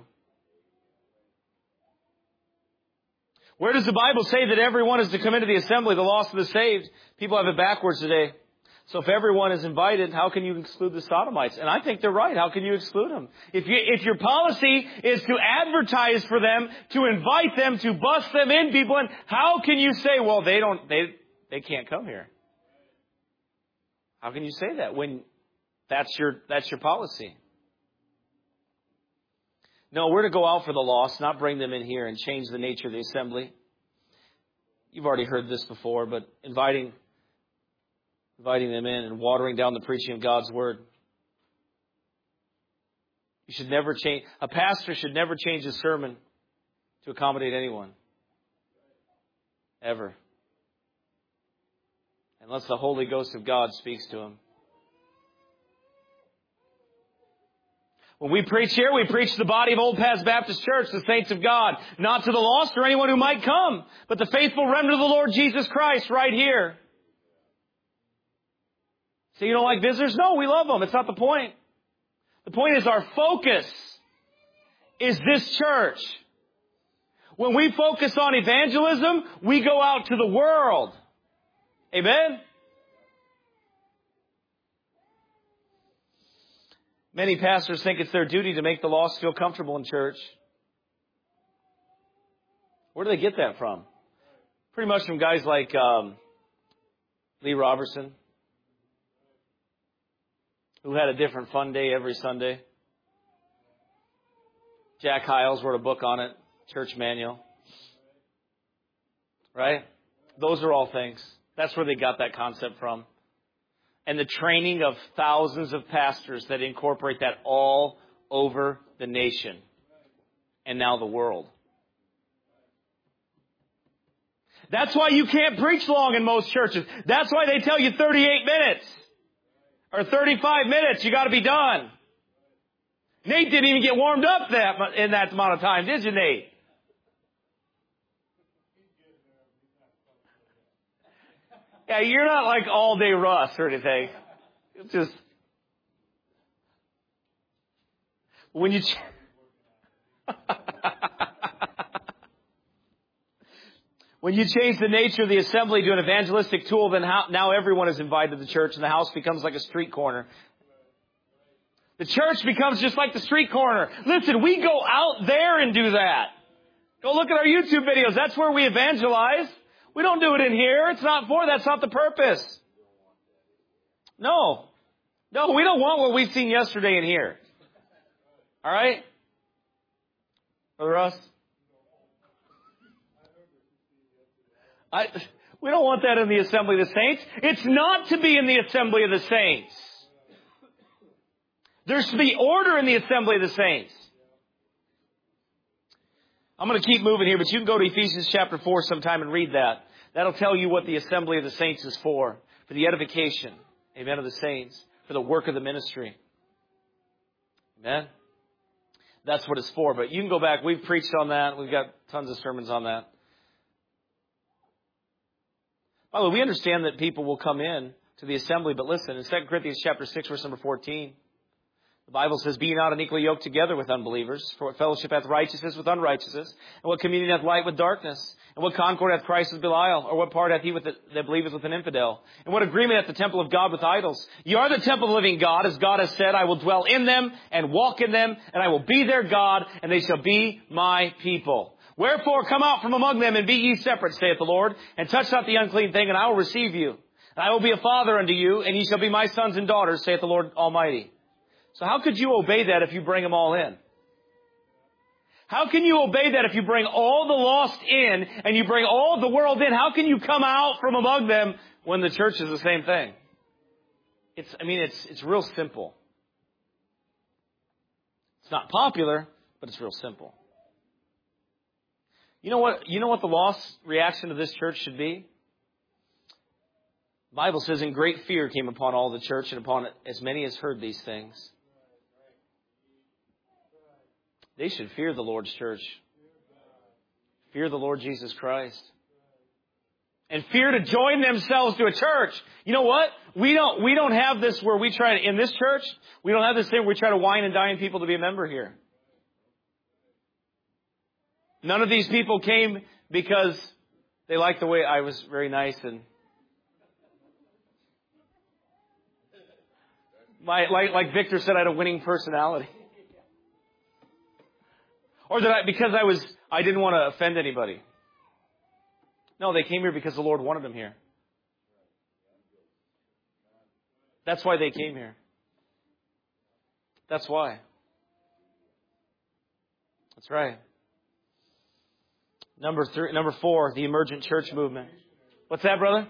Where does the Bible say that everyone is to come into the assembly, the lost and the saved? People have it backwards today. So if everyone is invited, how can you exclude the sodomites? And I think they're right. How can you exclude them? If you, if your policy is to advertise for them, to invite them, to bust them in, people, and how can you say, well, they don't, they, they can't come here? How can you say that when that's your, that's your policy? No, we're to go out for the lost, not bring them in here and change the nature of the assembly. You've already heard this before, but inviting, inviting them in and watering down the preaching of God's Word. You should never change, a pastor should never change his sermon to accommodate anyone. Ever. Unless the Holy Ghost of God speaks to him. When we preach here, we preach to the body of Old Paths Baptist Church, the saints of God, not to the lost or anyone who might come, but the faithful remnant of the Lord Jesus Christ right here. So you don't like visitors? No, we love them. It's not the point. The point is our focus is this church. When we focus on evangelism, we go out to the world. Amen? Many pastors think it's their duty to make the lost feel comfortable in church. Where do they get that from? Pretty much from guys like um, Lee Robertson, who had a different fun day every Sunday. Jack Hyles wrote a book on it, Church Manual. Right? Those are all things. That's where they got that concept from. And the training of thousands of pastors that incorporate that all over the nation and now the world. That's why you can't preach long in most churches. That's why they tell you thirty-eight minutes or thirty-five minutes. You got to be done. Nate didn't even get warmed up that in that amount of time, did you, Nate? Yeah, you're not like all day Russ or anything. It's just when you When you change the nature of the assembly to an evangelistic tool, then how, now everyone is invited to the church and the house becomes like a street corner. The church becomes just like the street corner. Listen, we go out there and do that. Go look at our YouTube videos. That's where we evangelize. We don't do it in here. It's not for, that's not the purpose. No. No, we don't want what we've seen yesterday in here. All right? Brother Russ? I, we don't want that in the assembly of the saints. It's not to be in the assembly of the saints. There's to be order in the assembly of the saints. I'm going to keep moving here, but you can go to Ephesians chapter four sometime and read that. That'll tell you what the assembly of the saints is for. For the edification, amen, of the saints. For the work of the ministry. Amen? That's what it's for. But you can go back. We've preached on that. We've got tons of sermons on that. By the way, we understand that people will come in to the assembly, but listen, in Second Corinthians chapter six, verse number fourteen, the Bible says, "Be not unequally yoked together with unbelievers. For what fellowship hath righteousness with unrighteousness? And what communion hath light with darkness? And what concord hath Christ with Belial? Or what part hath he with the, that believeth with an infidel? And what agreement hath the temple of God with idols? Ye are the temple of the living God, as God has said, I will dwell in them and walk in them, and I will be their God, and they shall be my people. Wherefore come out from among them, and be ye separate, saith the Lord, and touch not the unclean thing, and I will receive you. And I will be a father unto you, and ye shall be my sons and daughters, saith the Lord Almighty." So how could you obey that if you bring them all in? How can you obey that if you bring all the lost in and you bring all the world in? How can you come out from among them when the church is the same thing? It's, I mean, it's, it's real simple. It's not popular, but it's real simple. You know what, you know what the lost reaction of this church should be? The Bible says, "In great fear came upon all the church and upon as many as heard these things." They should fear the Lord's church. Fear the Lord Jesus Christ. And fear to join themselves to a church. You know what? We don't, we don't have this where we try to, in this church, we don't have this thing where we try to wine and dine people to be a member here. None of these people came because they liked the way I was very nice and my, like, like Victor said, I had a winning personality. Or that I, because I was, I didn't want to offend anybody. No, they came here because the Lord wanted them here. That's why they came here. That's why. That's right. Number three, number four, the emergent church movement. What's that, brother?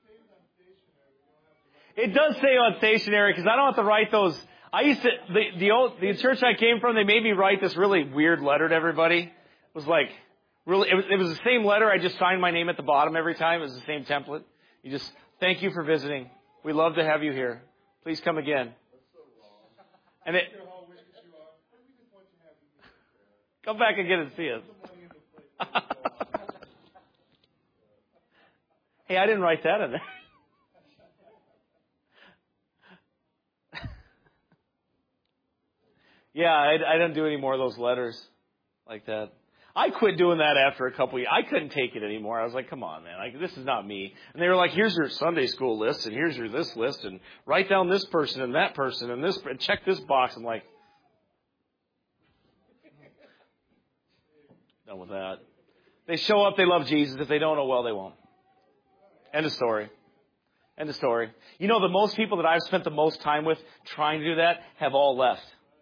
It does say on stationery because I don't have to write those. I used to, the, the old, the church I came from, they made me write this really weird letter to everybody. It was like, really, it was, it was the same letter. I just signed my name at the bottom every time. It was the same template. You just, "Thank you for visiting. We love to have you here. Please come again." And it, come back again and see us. Hey, I didn't write that in there. Yeah, I, I didn't do any more of those letters like that. I quit doing that after a couple of years. I couldn't take it anymore. I was like, come on, man. Like, this is not me. And they were like, "Here's your Sunday school list, and here's your this list, and write down this person and that person, and this, and check this box." I'm like, done with that. They show up, they love Jesus. If they don't, oh well, they won't. End of story. End of story. You know, the most people that I've spent the most time with trying to do that have all left.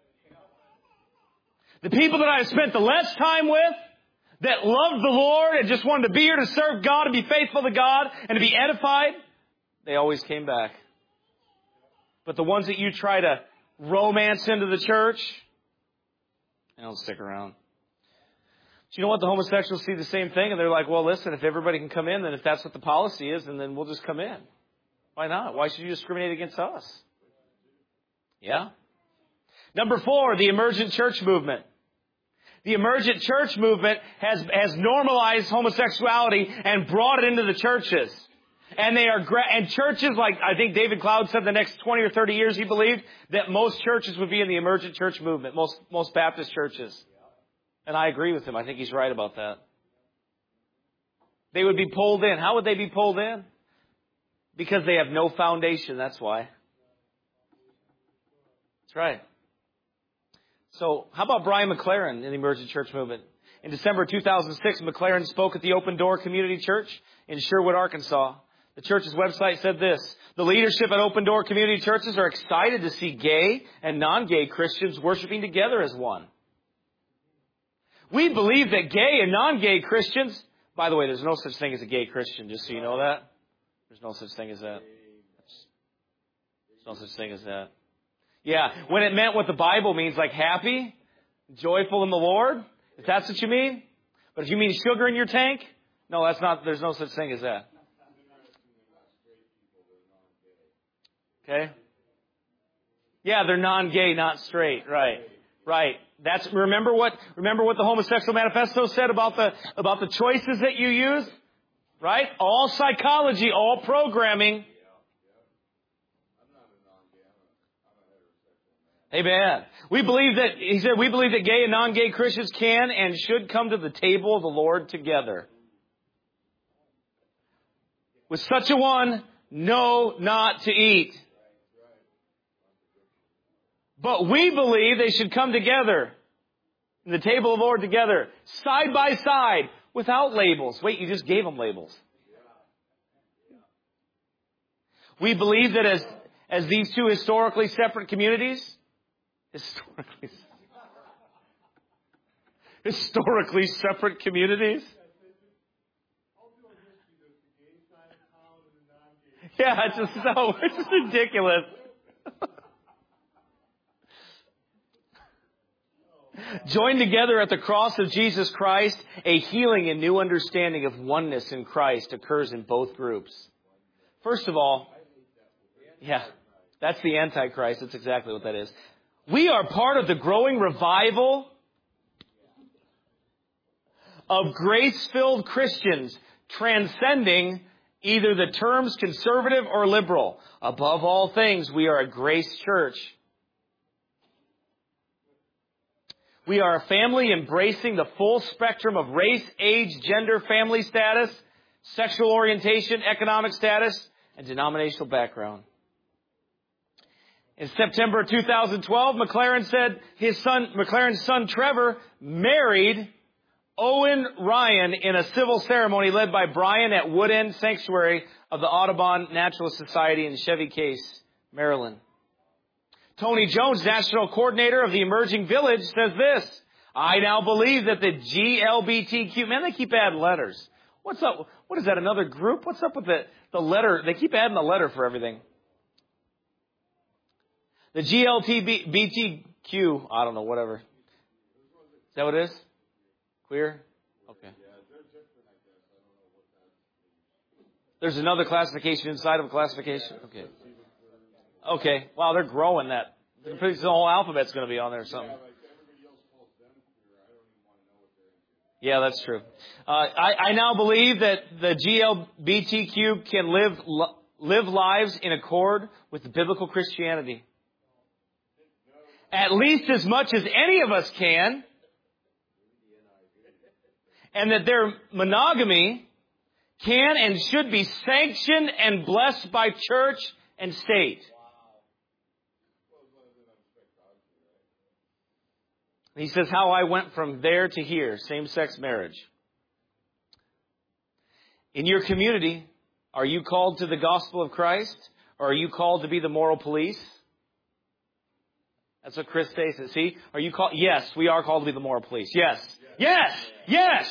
The people that I've spent the less time with, that loved the Lord and just wanted to be here to serve God and be faithful to God and to be edified, they always came back. But the ones that you try to romance into the church, they don't stick around. But you know what? The homosexuals see the same thing, and they're like, "Well, listen, if everybody can come in, then if that's what the policy is, then, then we'll just come in. Why not? Why should you discriminate against us?" Yeah? Number four, the emergent church movement. The emergent church movement has, has normalized homosexuality and brought it into the churches. And they are, gra- and churches like, I think David Cloud said the next twenty or thirty years he believed that most churches would be in the emergent church movement, most, most Baptist churches. And I agree with him. I think he's right about that. They would be pulled in. How would they be pulled in? Because they have no foundation, that's why. That's right. So, how about Brian McLaren in the Emergent Church Movement? In December two thousand six, McLaren spoke at the Open Door Community Church in Sherwood, Arkansas. The church's website said this: the leadership at Open Door Community Churches are excited to see gay and non-gay Christians worshiping together as one. We believe that gay and non-gay Christians, by the way, there's no such thing as a gay Christian, just so you know that. There's no such thing as that. There's no such thing as that. Yeah, when it meant what the Bible means, like happy, joyful in the Lord, if that's what you mean. But if you mean sugar in your tank, no, that's not, there's no such thing as that. Okay? Yeah, they're non-gay, not straight. Right. Right. That's, remember what, remember what the Homosexual Manifesto said about the, about the choices that you use? Right? All psychology, all programming. Amen. We believe that, he said, we believe that gay and non-gay Christians can and should come to the table of the Lord together. With such a one, no, not to eat. But we believe they should come together in the table of the Lord together, side by side, without labels. Wait, you just gave them labels. We believe that as, as these two historically separate communities, historically, historically separate communities, yeah, it's just so, it's just ridiculous. Joined together at the cross of Jesus Christ, a healing and new understanding of oneness in Christ occurs in both groups. First of all, yeah, that's the Antichrist. That's exactly what that is. We are part of the growing revival of grace-filled Christians transcending either the terms conservative or liberal. Above all things, we are a grace church. We are a family embracing the full spectrum of race, age, gender, family status, sexual orientation, economic status, and denominational background. In September two thousand twelve, McLaren said his son, McLaren's son Trevor married Owen Ryan in a civil ceremony led by Brian at Wood End Sanctuary of the Audubon Naturalist Society in Chevy Case, Maryland. Tony Jones, National Coordinator of the Emerging Village, says this: I now believe that the G L B T Q, man, they keep adding letters. What's up? What is that, another group? What's up with the, the letter? They keep adding the letter for everything. The G L B T Q, I don't know, whatever. Is that what it is? Queer? Okay. There's another classification inside of a classification? Okay. Okay. Wow, they're growing that. The whole alphabet's going to be on there or something. Yeah, that's true. Uh, I, I now believe that the G L B T Q can live live lives in accord with the biblical Christianity. At least as much as any of us can. And that their monogamy can and should be sanctioned and blessed by church and state. He says, how I went from there to here, same-sex marriage. In your community, are you called to the gospel of Christ? Or are you called to be the moral police? That's what Chris says. See, are you called? Yes, we are called to be the moral police. Yes. Yes. Yes.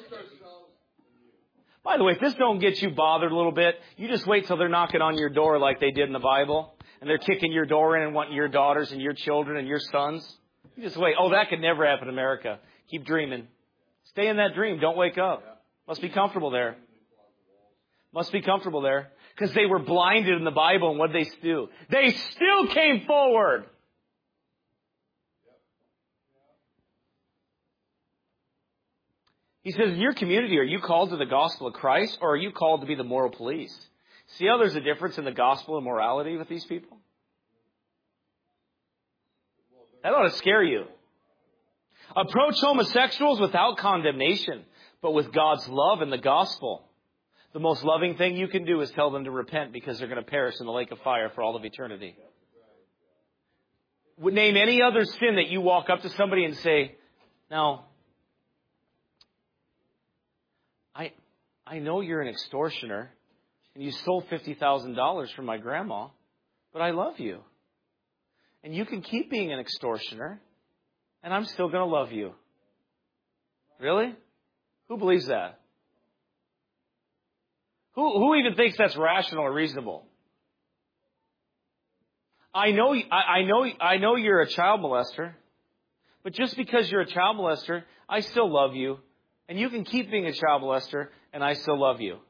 By the way, if this don't get you bothered a little bit, you just wait till they're knocking on your door like they did in the Bible. And they're kicking your door in and wanting your daughters and your children and your sons. You just wait. Oh, that could never happen in America. Keep dreaming. Stay in that dream. Don't wake up. Must be comfortable there. Must be comfortable there. Because they were blinded in the Bible, and what did they do? They still came forward. He says, in your community, are you called to the gospel of Christ, or are you called to be the moral police? See how there's a difference in the gospel and morality with these people? That ought to scare you. Approach homosexuals without condemnation, but with God's love and the gospel. the most loving thing you can do is tell them to repent because they're going to perish in the lake of fire for all of eternity. Name any other sin that you walk up to somebody and say, now, I I know you're an extortioner and you stole fifty thousand dollars from my grandma, but I love you. And you can keep being an extortioner and I'm still going to love you. Really? Who believes that? Who who even thinks that's rational or reasonable? I know I, I know I know you're a child molester, but just because you're a child molester, I still love you, and you can keep being a child molester, and I still love you.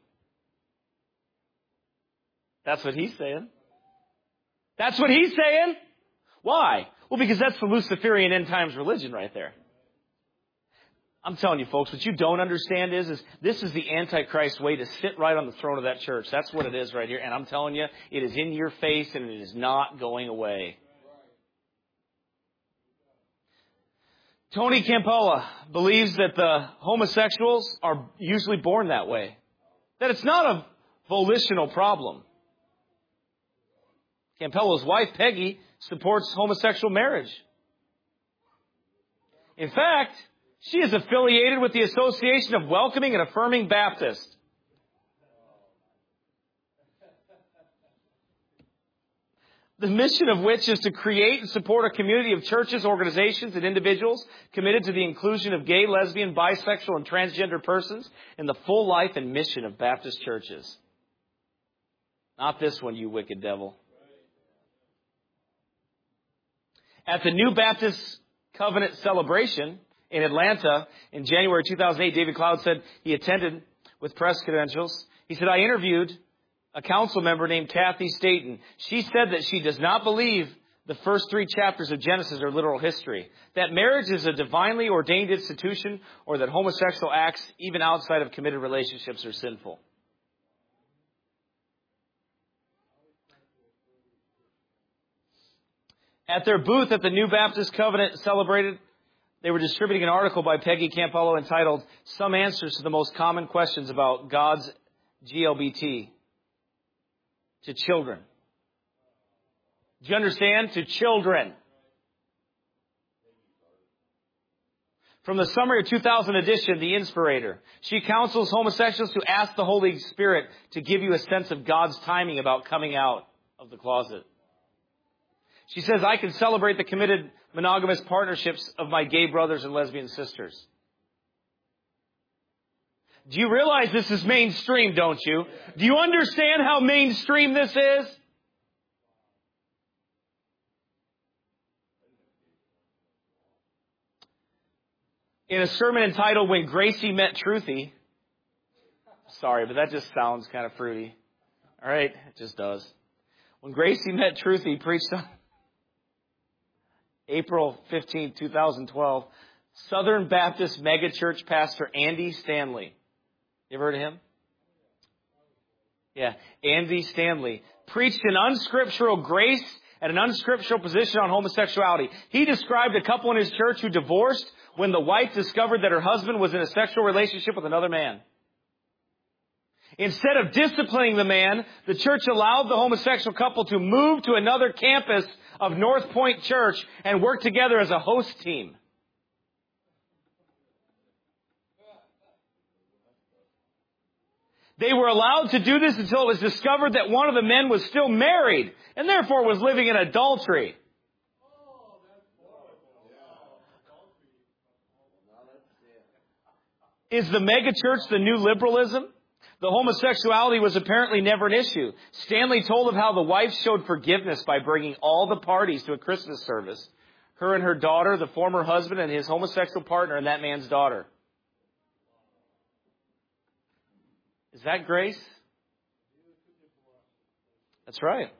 That's what he's saying. That's what he's saying. Why? Well, because that's the Luciferian end times religion right there. I'm telling you, folks, what you don't understand is, is this is the Antichrist way to sit right on the throne of that church. That's what it is right here. And I'm telling you, it is in your face and it is not going away. Tony Campolo believes that the homosexuals are usually born that way. That it's not a volitional problem. Campolo's wife, Peggy, supports homosexual marriage. In fact, she is affiliated with the Association of Welcoming and Affirming Baptists. The mission of which is to create and support a community of churches, organizations, and individuals committed to the inclusion of gay, lesbian, bisexual, and transgender persons in the full life and mission of Baptist churches. Not this one, you wicked devil. At the New Baptist Covenant celebration in Atlanta in January two thousand eight, David Cloud said he attended with press credentials. He said, I interviewed a council member named Kathy Staten. She said that she does not believe the first three chapters of Genesis are literal history, that marriage is a divinely ordained institution, or that homosexual acts, even outside of committed relationships, are sinful. At their booth at the New Baptist Covenant celebrated, they were distributing an article by Peggy Campolo entitled, Some Answers to the Most Common Questions About God's G L B T to Children. Do you understand? To children. From the summary of two thousand edition, The Inspirator. She counsels homosexuals to ask the Holy Spirit to give you a sense of God's timing about coming out of the closet. She says, I can celebrate the committed monogamous partnerships of my gay brothers and lesbian sisters. Do you realize this is mainstream, don't you? Do you understand how mainstream this is? In a sermon entitled, When Gracie Met Truthy. Sorry, but that just sounds kind of fruity. All right, it just does. When Gracie Met Truthy preached on April fifteenth, twenty twelve, Southern Baptist megachurch pastor Andy Stanley. You ever heard of him? Yeah, Andy Stanley preached an unscriptural grace and an unscriptural position on homosexuality. He described a couple in his church who divorced when the wife discovered that her husband was in a sexual relationship with another man. Instead of disciplining the man, the church allowed the homosexual couple to move to another campus of North Point Church and work together as a host team. They were allowed to do this until it was discovered that one of the men was still married and therefore was living in adultery. Is the megachurch the new liberalism? The homosexuality was apparently never an issue. Stanley told of how the wife showed forgiveness by bringing all the parties to a Christmas service. Her and her daughter, the former husband, and his homosexual partner, and that man's daughter. Is that grace? That's right.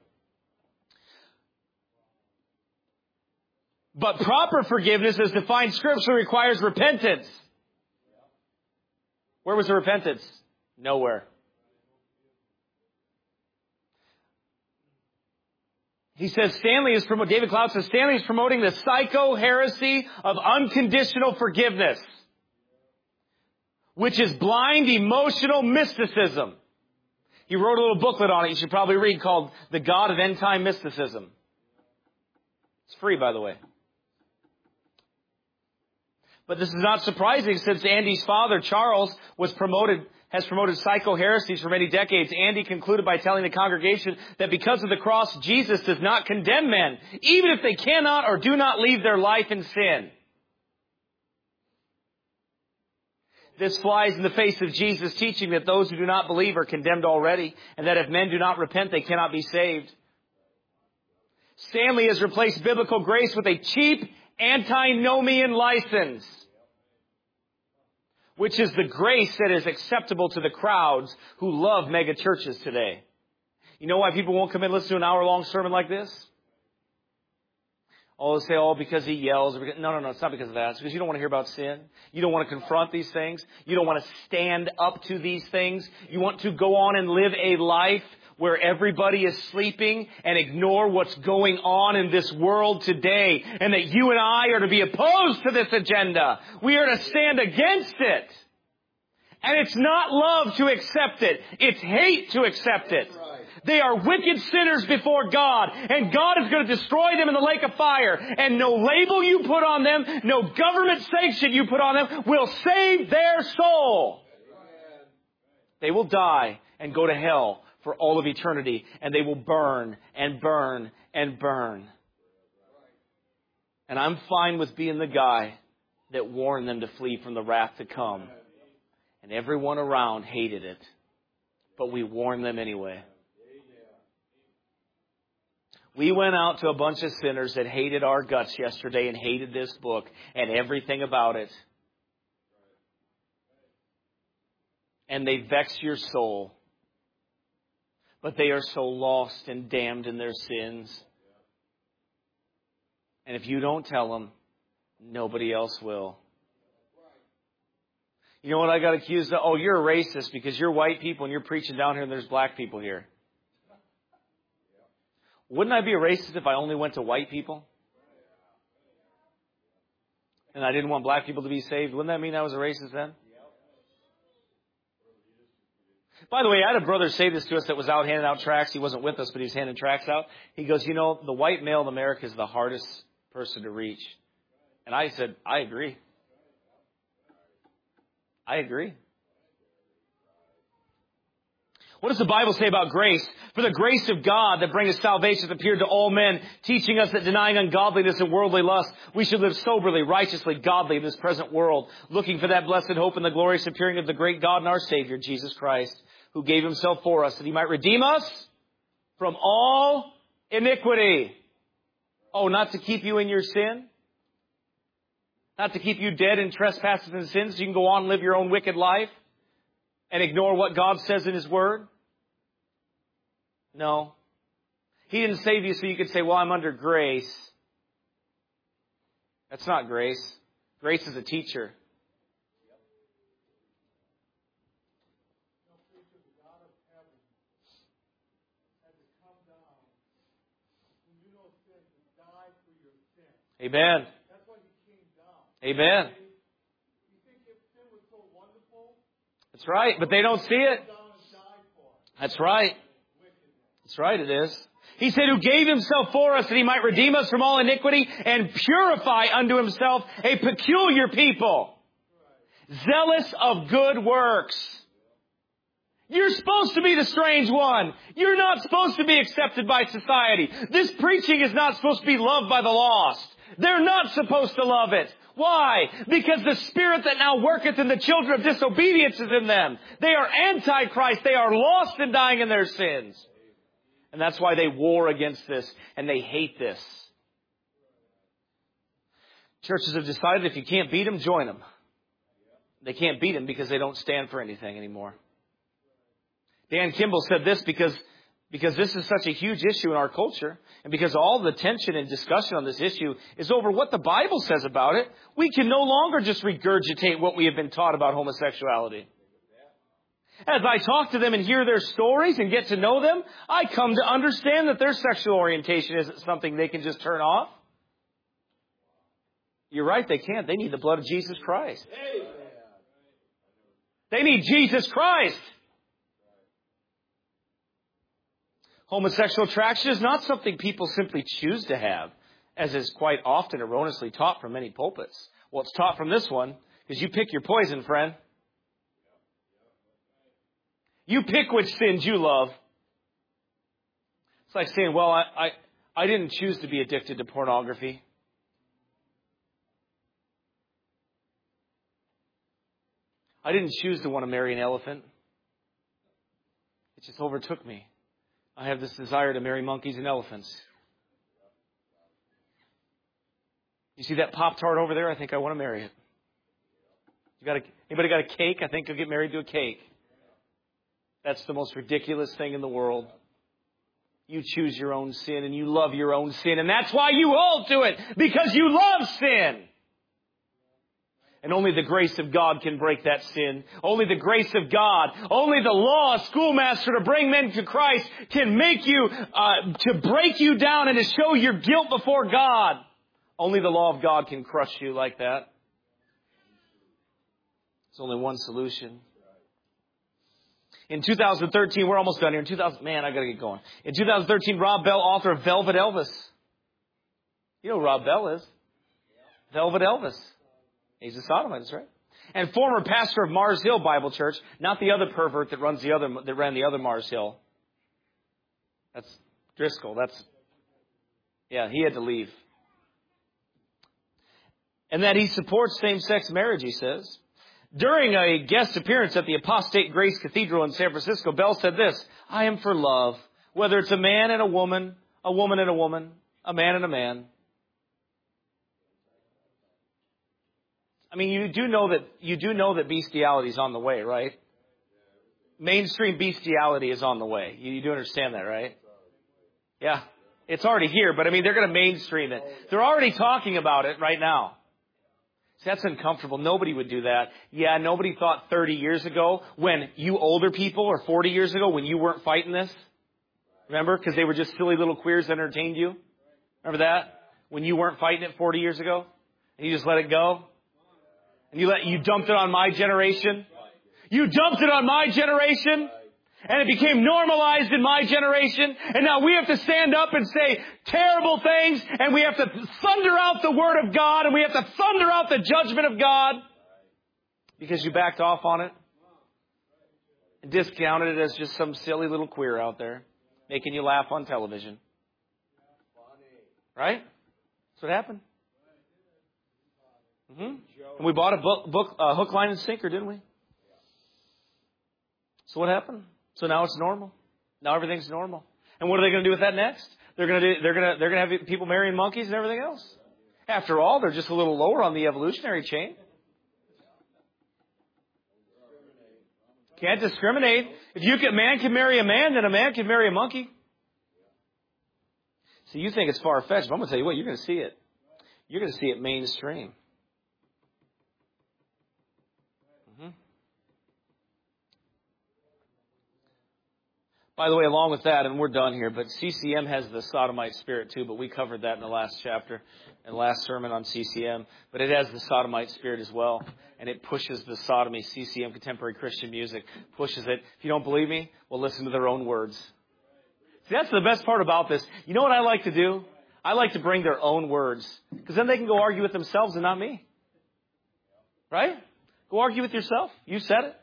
But proper forgiveness, as defined scripturally, requires repentance. Where was the repentance? Nowhere. He says Stanley is promoting, David Cloud says Stanley is promoting the psycho-heresy of unconditional forgiveness, which is blind emotional mysticism. He wrote a little booklet on it you should probably read called The God of End Time Mysticism. It's free, by the way. But this is not surprising since Andy's father, Charles, was promoted, has promoted psycho-heresies for many decades. Andy concluded by telling the congregation that because of the cross, Jesus does not condemn men, even if they cannot or do not leave their life in sin. This flies in the face of Jesus' teaching that those who do not believe are condemned already, and that if men do not repent, they cannot be saved. Stanley has replaced biblical grace with a cheap antinomian license, which is the grace that is acceptable to the crowds who love mega churches today. You know why people won't come in and listen to an hour-long sermon like this? Oh, they say, oh, because he yells. Or because... No, no, no, it's not because of that. It's because you don't want to hear about sin. You don't want to confront these things. You don't want to stand up to these things. You want to go on and live a life where everybody is sleeping and ignore what's going on in this world today. And that you and I are to be opposed to this agenda. We are to stand against it. And it's not love to accept it. It's hate to accept it. They are wicked sinners before God, and God is going to destroy them in the lake of fire. And no label you put on them, no government sanction you put on them will save their soul. They will die and go to hell for all of eternity, and they will burn and burn and burn. And I'm fine with being the guy that warned them to flee from the wrath to come. And everyone around hated it, but we warned them anyway. We went out to a bunch of sinners that hated our guts yesterday and hated this book and everything about it. And they vex your soul. But they are so lost and damned in their sins. And if you don't tell them, nobody else will. You know what I got accused of? Oh, you're a racist because you're white people and you're preaching down here and there's black people here. Wouldn't I be a racist if I only went to white people? And I didn't want black people to be saved? Wouldn't that mean I was a racist then? By the way, I had a brother say this to us that was out handing out tracts. He wasn't with us, but he was handing tracts out. He goes, you know, the white male in America is the hardest person to reach. And I said, I agree. I agree. What does the Bible say about grace? For the grace of God that bringeth salvation hath appeared to all men, teaching us that denying ungodliness and worldly lust, we should live soberly, righteously, godly in this present world, looking for that blessed hope and the glorious appearing of the great God and our Savior, Jesus Christ, who gave himself for us, that he might redeem us from all iniquity. Oh, not to keep you in your sin? Not to keep you dead in trespasses and sins so you can go on and live your own wicked life? And ignore what God says in his word? No. He didn't save you so you could say, well, I'm under grace. That's not grace. Grace is a teacher. Amen. Amen. That's right, but they don't see it. That's right. That's right, it is. He said, who gave himself for us that he might redeem us from all iniquity and purify unto himself a peculiar people, zealous of good works. You're supposed to be the strange one. You're not supposed to be accepted by society. This preaching is not supposed to be loved by the lost. They're not supposed to love it. Why? Because the spirit that now worketh in the children of disobedience is in them. They are antichrist. They are lost and dying in their sins. And that's why they war against this and they hate this. Churches have decided if you can't beat them, join them. They can't beat them because they don't stand for anything anymore. Dan Kimball said this because Because this is such a huge issue in our culture, and because all the tension and discussion on this issue is over what the Bible says about it, we can no longer just regurgitate what we have been taught about homosexuality. As I talk to them and hear their stories and get to know them, I come to understand that their sexual orientation isn't something they can just turn off. You're right, they can't. They need the blood of Jesus Christ. They need Jesus Christ. Homosexual attraction is not something people simply choose to have, as is quite often erroneously taught from many pulpits. Well, it's taught from this one, because you pick your poison, friend. You pick which sins you love. It's like saying, well, I, I, I didn't choose to be addicted to pornography. I didn't choose to want to marry an elephant. It just overtook me. I have this desire to marry monkeys and elephants. You see that Pop-Tart over there? I think I want to marry it. You got a, anybody got a cake? I think you'll get married to a cake. That's the most ridiculous thing in the world. You choose your own sin and you love your own sin, and that's why you hold to it, because you love sin. And only the grace of God can break that sin. Only the grace of God, only the law, schoolmaster to bring men to Christ can make you, uh, to break you down and to show your guilt before God. Only the law of God can crush you like that. There's only one solution. In two thousand thirteen, we're almost done here. In two thousand, man, I got to get going. In two thousand thirteen, Rob Bell, author of Velvet Elvis. You know who Rob Bell is? Velvet Elvis. He's a sodomite, that's right. And former pastor of Mars Hill Bible Church, not the other pervert that runs the other that ran the other Mars Hill. That's Driscoll. That's yeah, he had to leave. And that he supports same-sex marriage, he says. During a guest appearance at the Apostate Grace Cathedral in San Francisco, Bell said this: I am for love, whether it's a man and a woman, a woman and a woman, a man and a man. I mean, you do know that you do know that bestiality is on the way, right? Mainstream bestiality is on the way. You, you do understand that, right? Yeah, it's already here, but I mean, they're going to mainstream it. They're already talking about it right now. See, that's uncomfortable. Nobody would do that. Yeah, nobody thought thirty years ago, when you older people, or forty years ago, when you weren't fighting this. Remember? Because they were just silly little queers that entertained you. Remember that? When you weren't fighting it forty years ago, and you just let it go. And you let, you dumped it on my generation. You dumped it on my generation. And it became normalized in my generation. And now we have to stand up and say terrible things. And we have to thunder out the Word of God. And we have to thunder out the judgment of God. Because you backed off on it. And discounted it as just some silly little queer out there. Making you laugh on television. Right? That's what happened. Mm-hmm. And we bought a book, book uh, hook, line, and sinker, didn't we? So what happened? So now it's normal. Now everything's normal. And what are they going to do with that next? They're going to do, they're going to they're going to have people marrying monkeys and everything else. After all, they're just a little lower on the evolutionary chain. Can't discriminate. If you can, man can marry a man, then a man can marry a monkey. So you think it's far-fetched, but I'm going to tell you what, you're going to see it. You're going to see it mainstream. By the way, along with that, and we're done here, but C C M has the sodomite spirit too, but we covered that in the last chapter, and last sermon on C C M. But it has the sodomite spirit as well, and it pushes the sodomy. C C M, Contemporary Christian Music, pushes it. If you don't believe me, well, listen to their own words. See, that's the best part about this. You know what I like to do? I like to bring their own words, because then they can go argue with themselves and not me. Right? Go argue with yourself. You said it.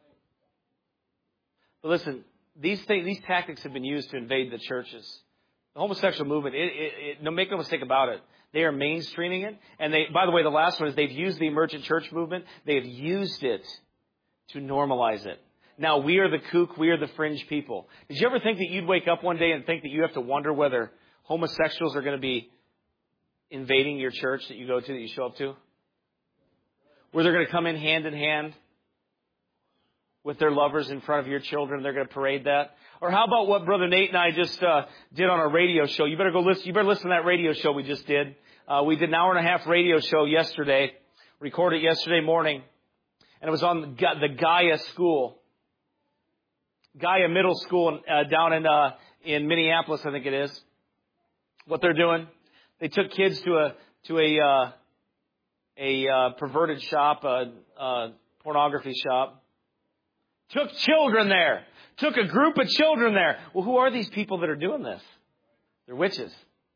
But listen, These things, these tactics have been used to invade the churches. The homosexual movement, it, it, it, no, make no mistake about it. They are mainstreaming it. And they, by the way, the last one is they've used the emergent church movement. They have used it to normalize it. Now, we are the kook. We are the fringe people. Did you ever think that you'd wake up one day and think that you have to wonder whether homosexuals are going to be invading your church that you go to, that you show up to? Where they're going to come in hand in hand with their lovers in front of your children, they're going to parade that? Or how about what Brother Nate and I just uh, did on our radio show? You better go listen. You better listen to that radio show we just did. Uh, we did an hour and a half radio show yesterday, recorded yesterday morning, and it was on the, the Gaia School, Gaia Middle School uh, down in uh, in Minneapolis, I think it is. What they're doing? They took kids to a to a uh, a uh, perverted shop, a uh, pornography shop. Took children there. Took a group of children there. Well, who are these people that are doing this? They're witches.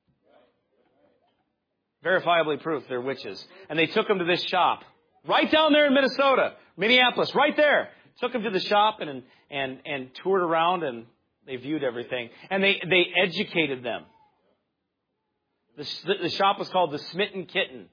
Verifiably proof they're witches. And they took them to this shop. Right down there in Minnesota. Minneapolis. Right there. Took them to the shop and, and, and toured around and they viewed everything. And they, they educated them. The, the shop was called the Smitten Kitten.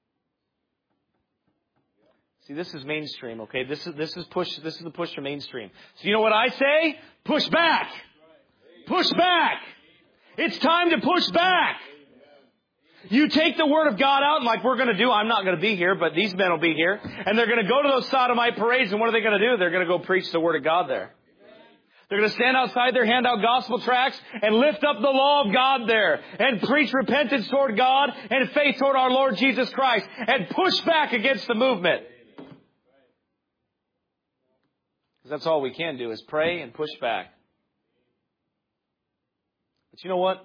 See, this is mainstream, okay? This is this is push. This is the push to mainstream. So you know what I say? Push back. Push back. It's time to push back. You take the Word of God out, and like we're going to do, I'm not going to be here, but these men will be here, and they're going to go to those sodomite parades, and what are they going to do? They're going to go preach the Word of God there. They're going to stand outside there, hand out gospel tracts, and lift up the law of God there, and preach repentance toward God and faith toward our Lord Jesus Christ, and push back against the movement. That's all we can do is pray and push back. But you know what?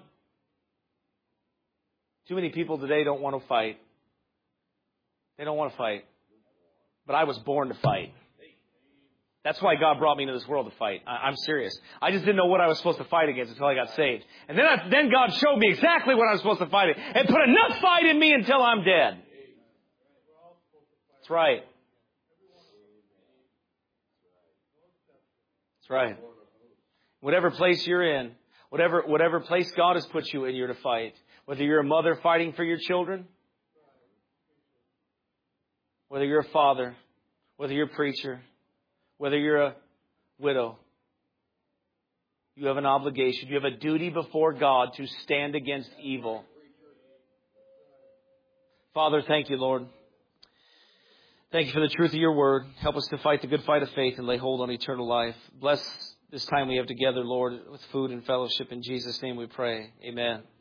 Too many people today don't want to fight. They don't want to fight. But I was born to fight. That's why God brought me into this world to fight. I, I'm serious. I just didn't know what I was supposed to fight against until I got saved. And then, I, then God showed me exactly what I was supposed to fight against and put enough fight in me until I'm dead. That's right. That's right. Whatever place you're in, whatever whatever place God has put you in, you're to fight. Whether you're a mother fighting for your children, whether you're a father, whether you're a preacher, whether you're a widow, you have an obligation. You have a duty before God to stand against evil. Father, thank you, Lord. Thank you for the truth of your word. Help us to fight the good fight of faith and lay hold on eternal life. Bless this time we have together, Lord, with food and fellowship. In Jesus' name we pray. Amen.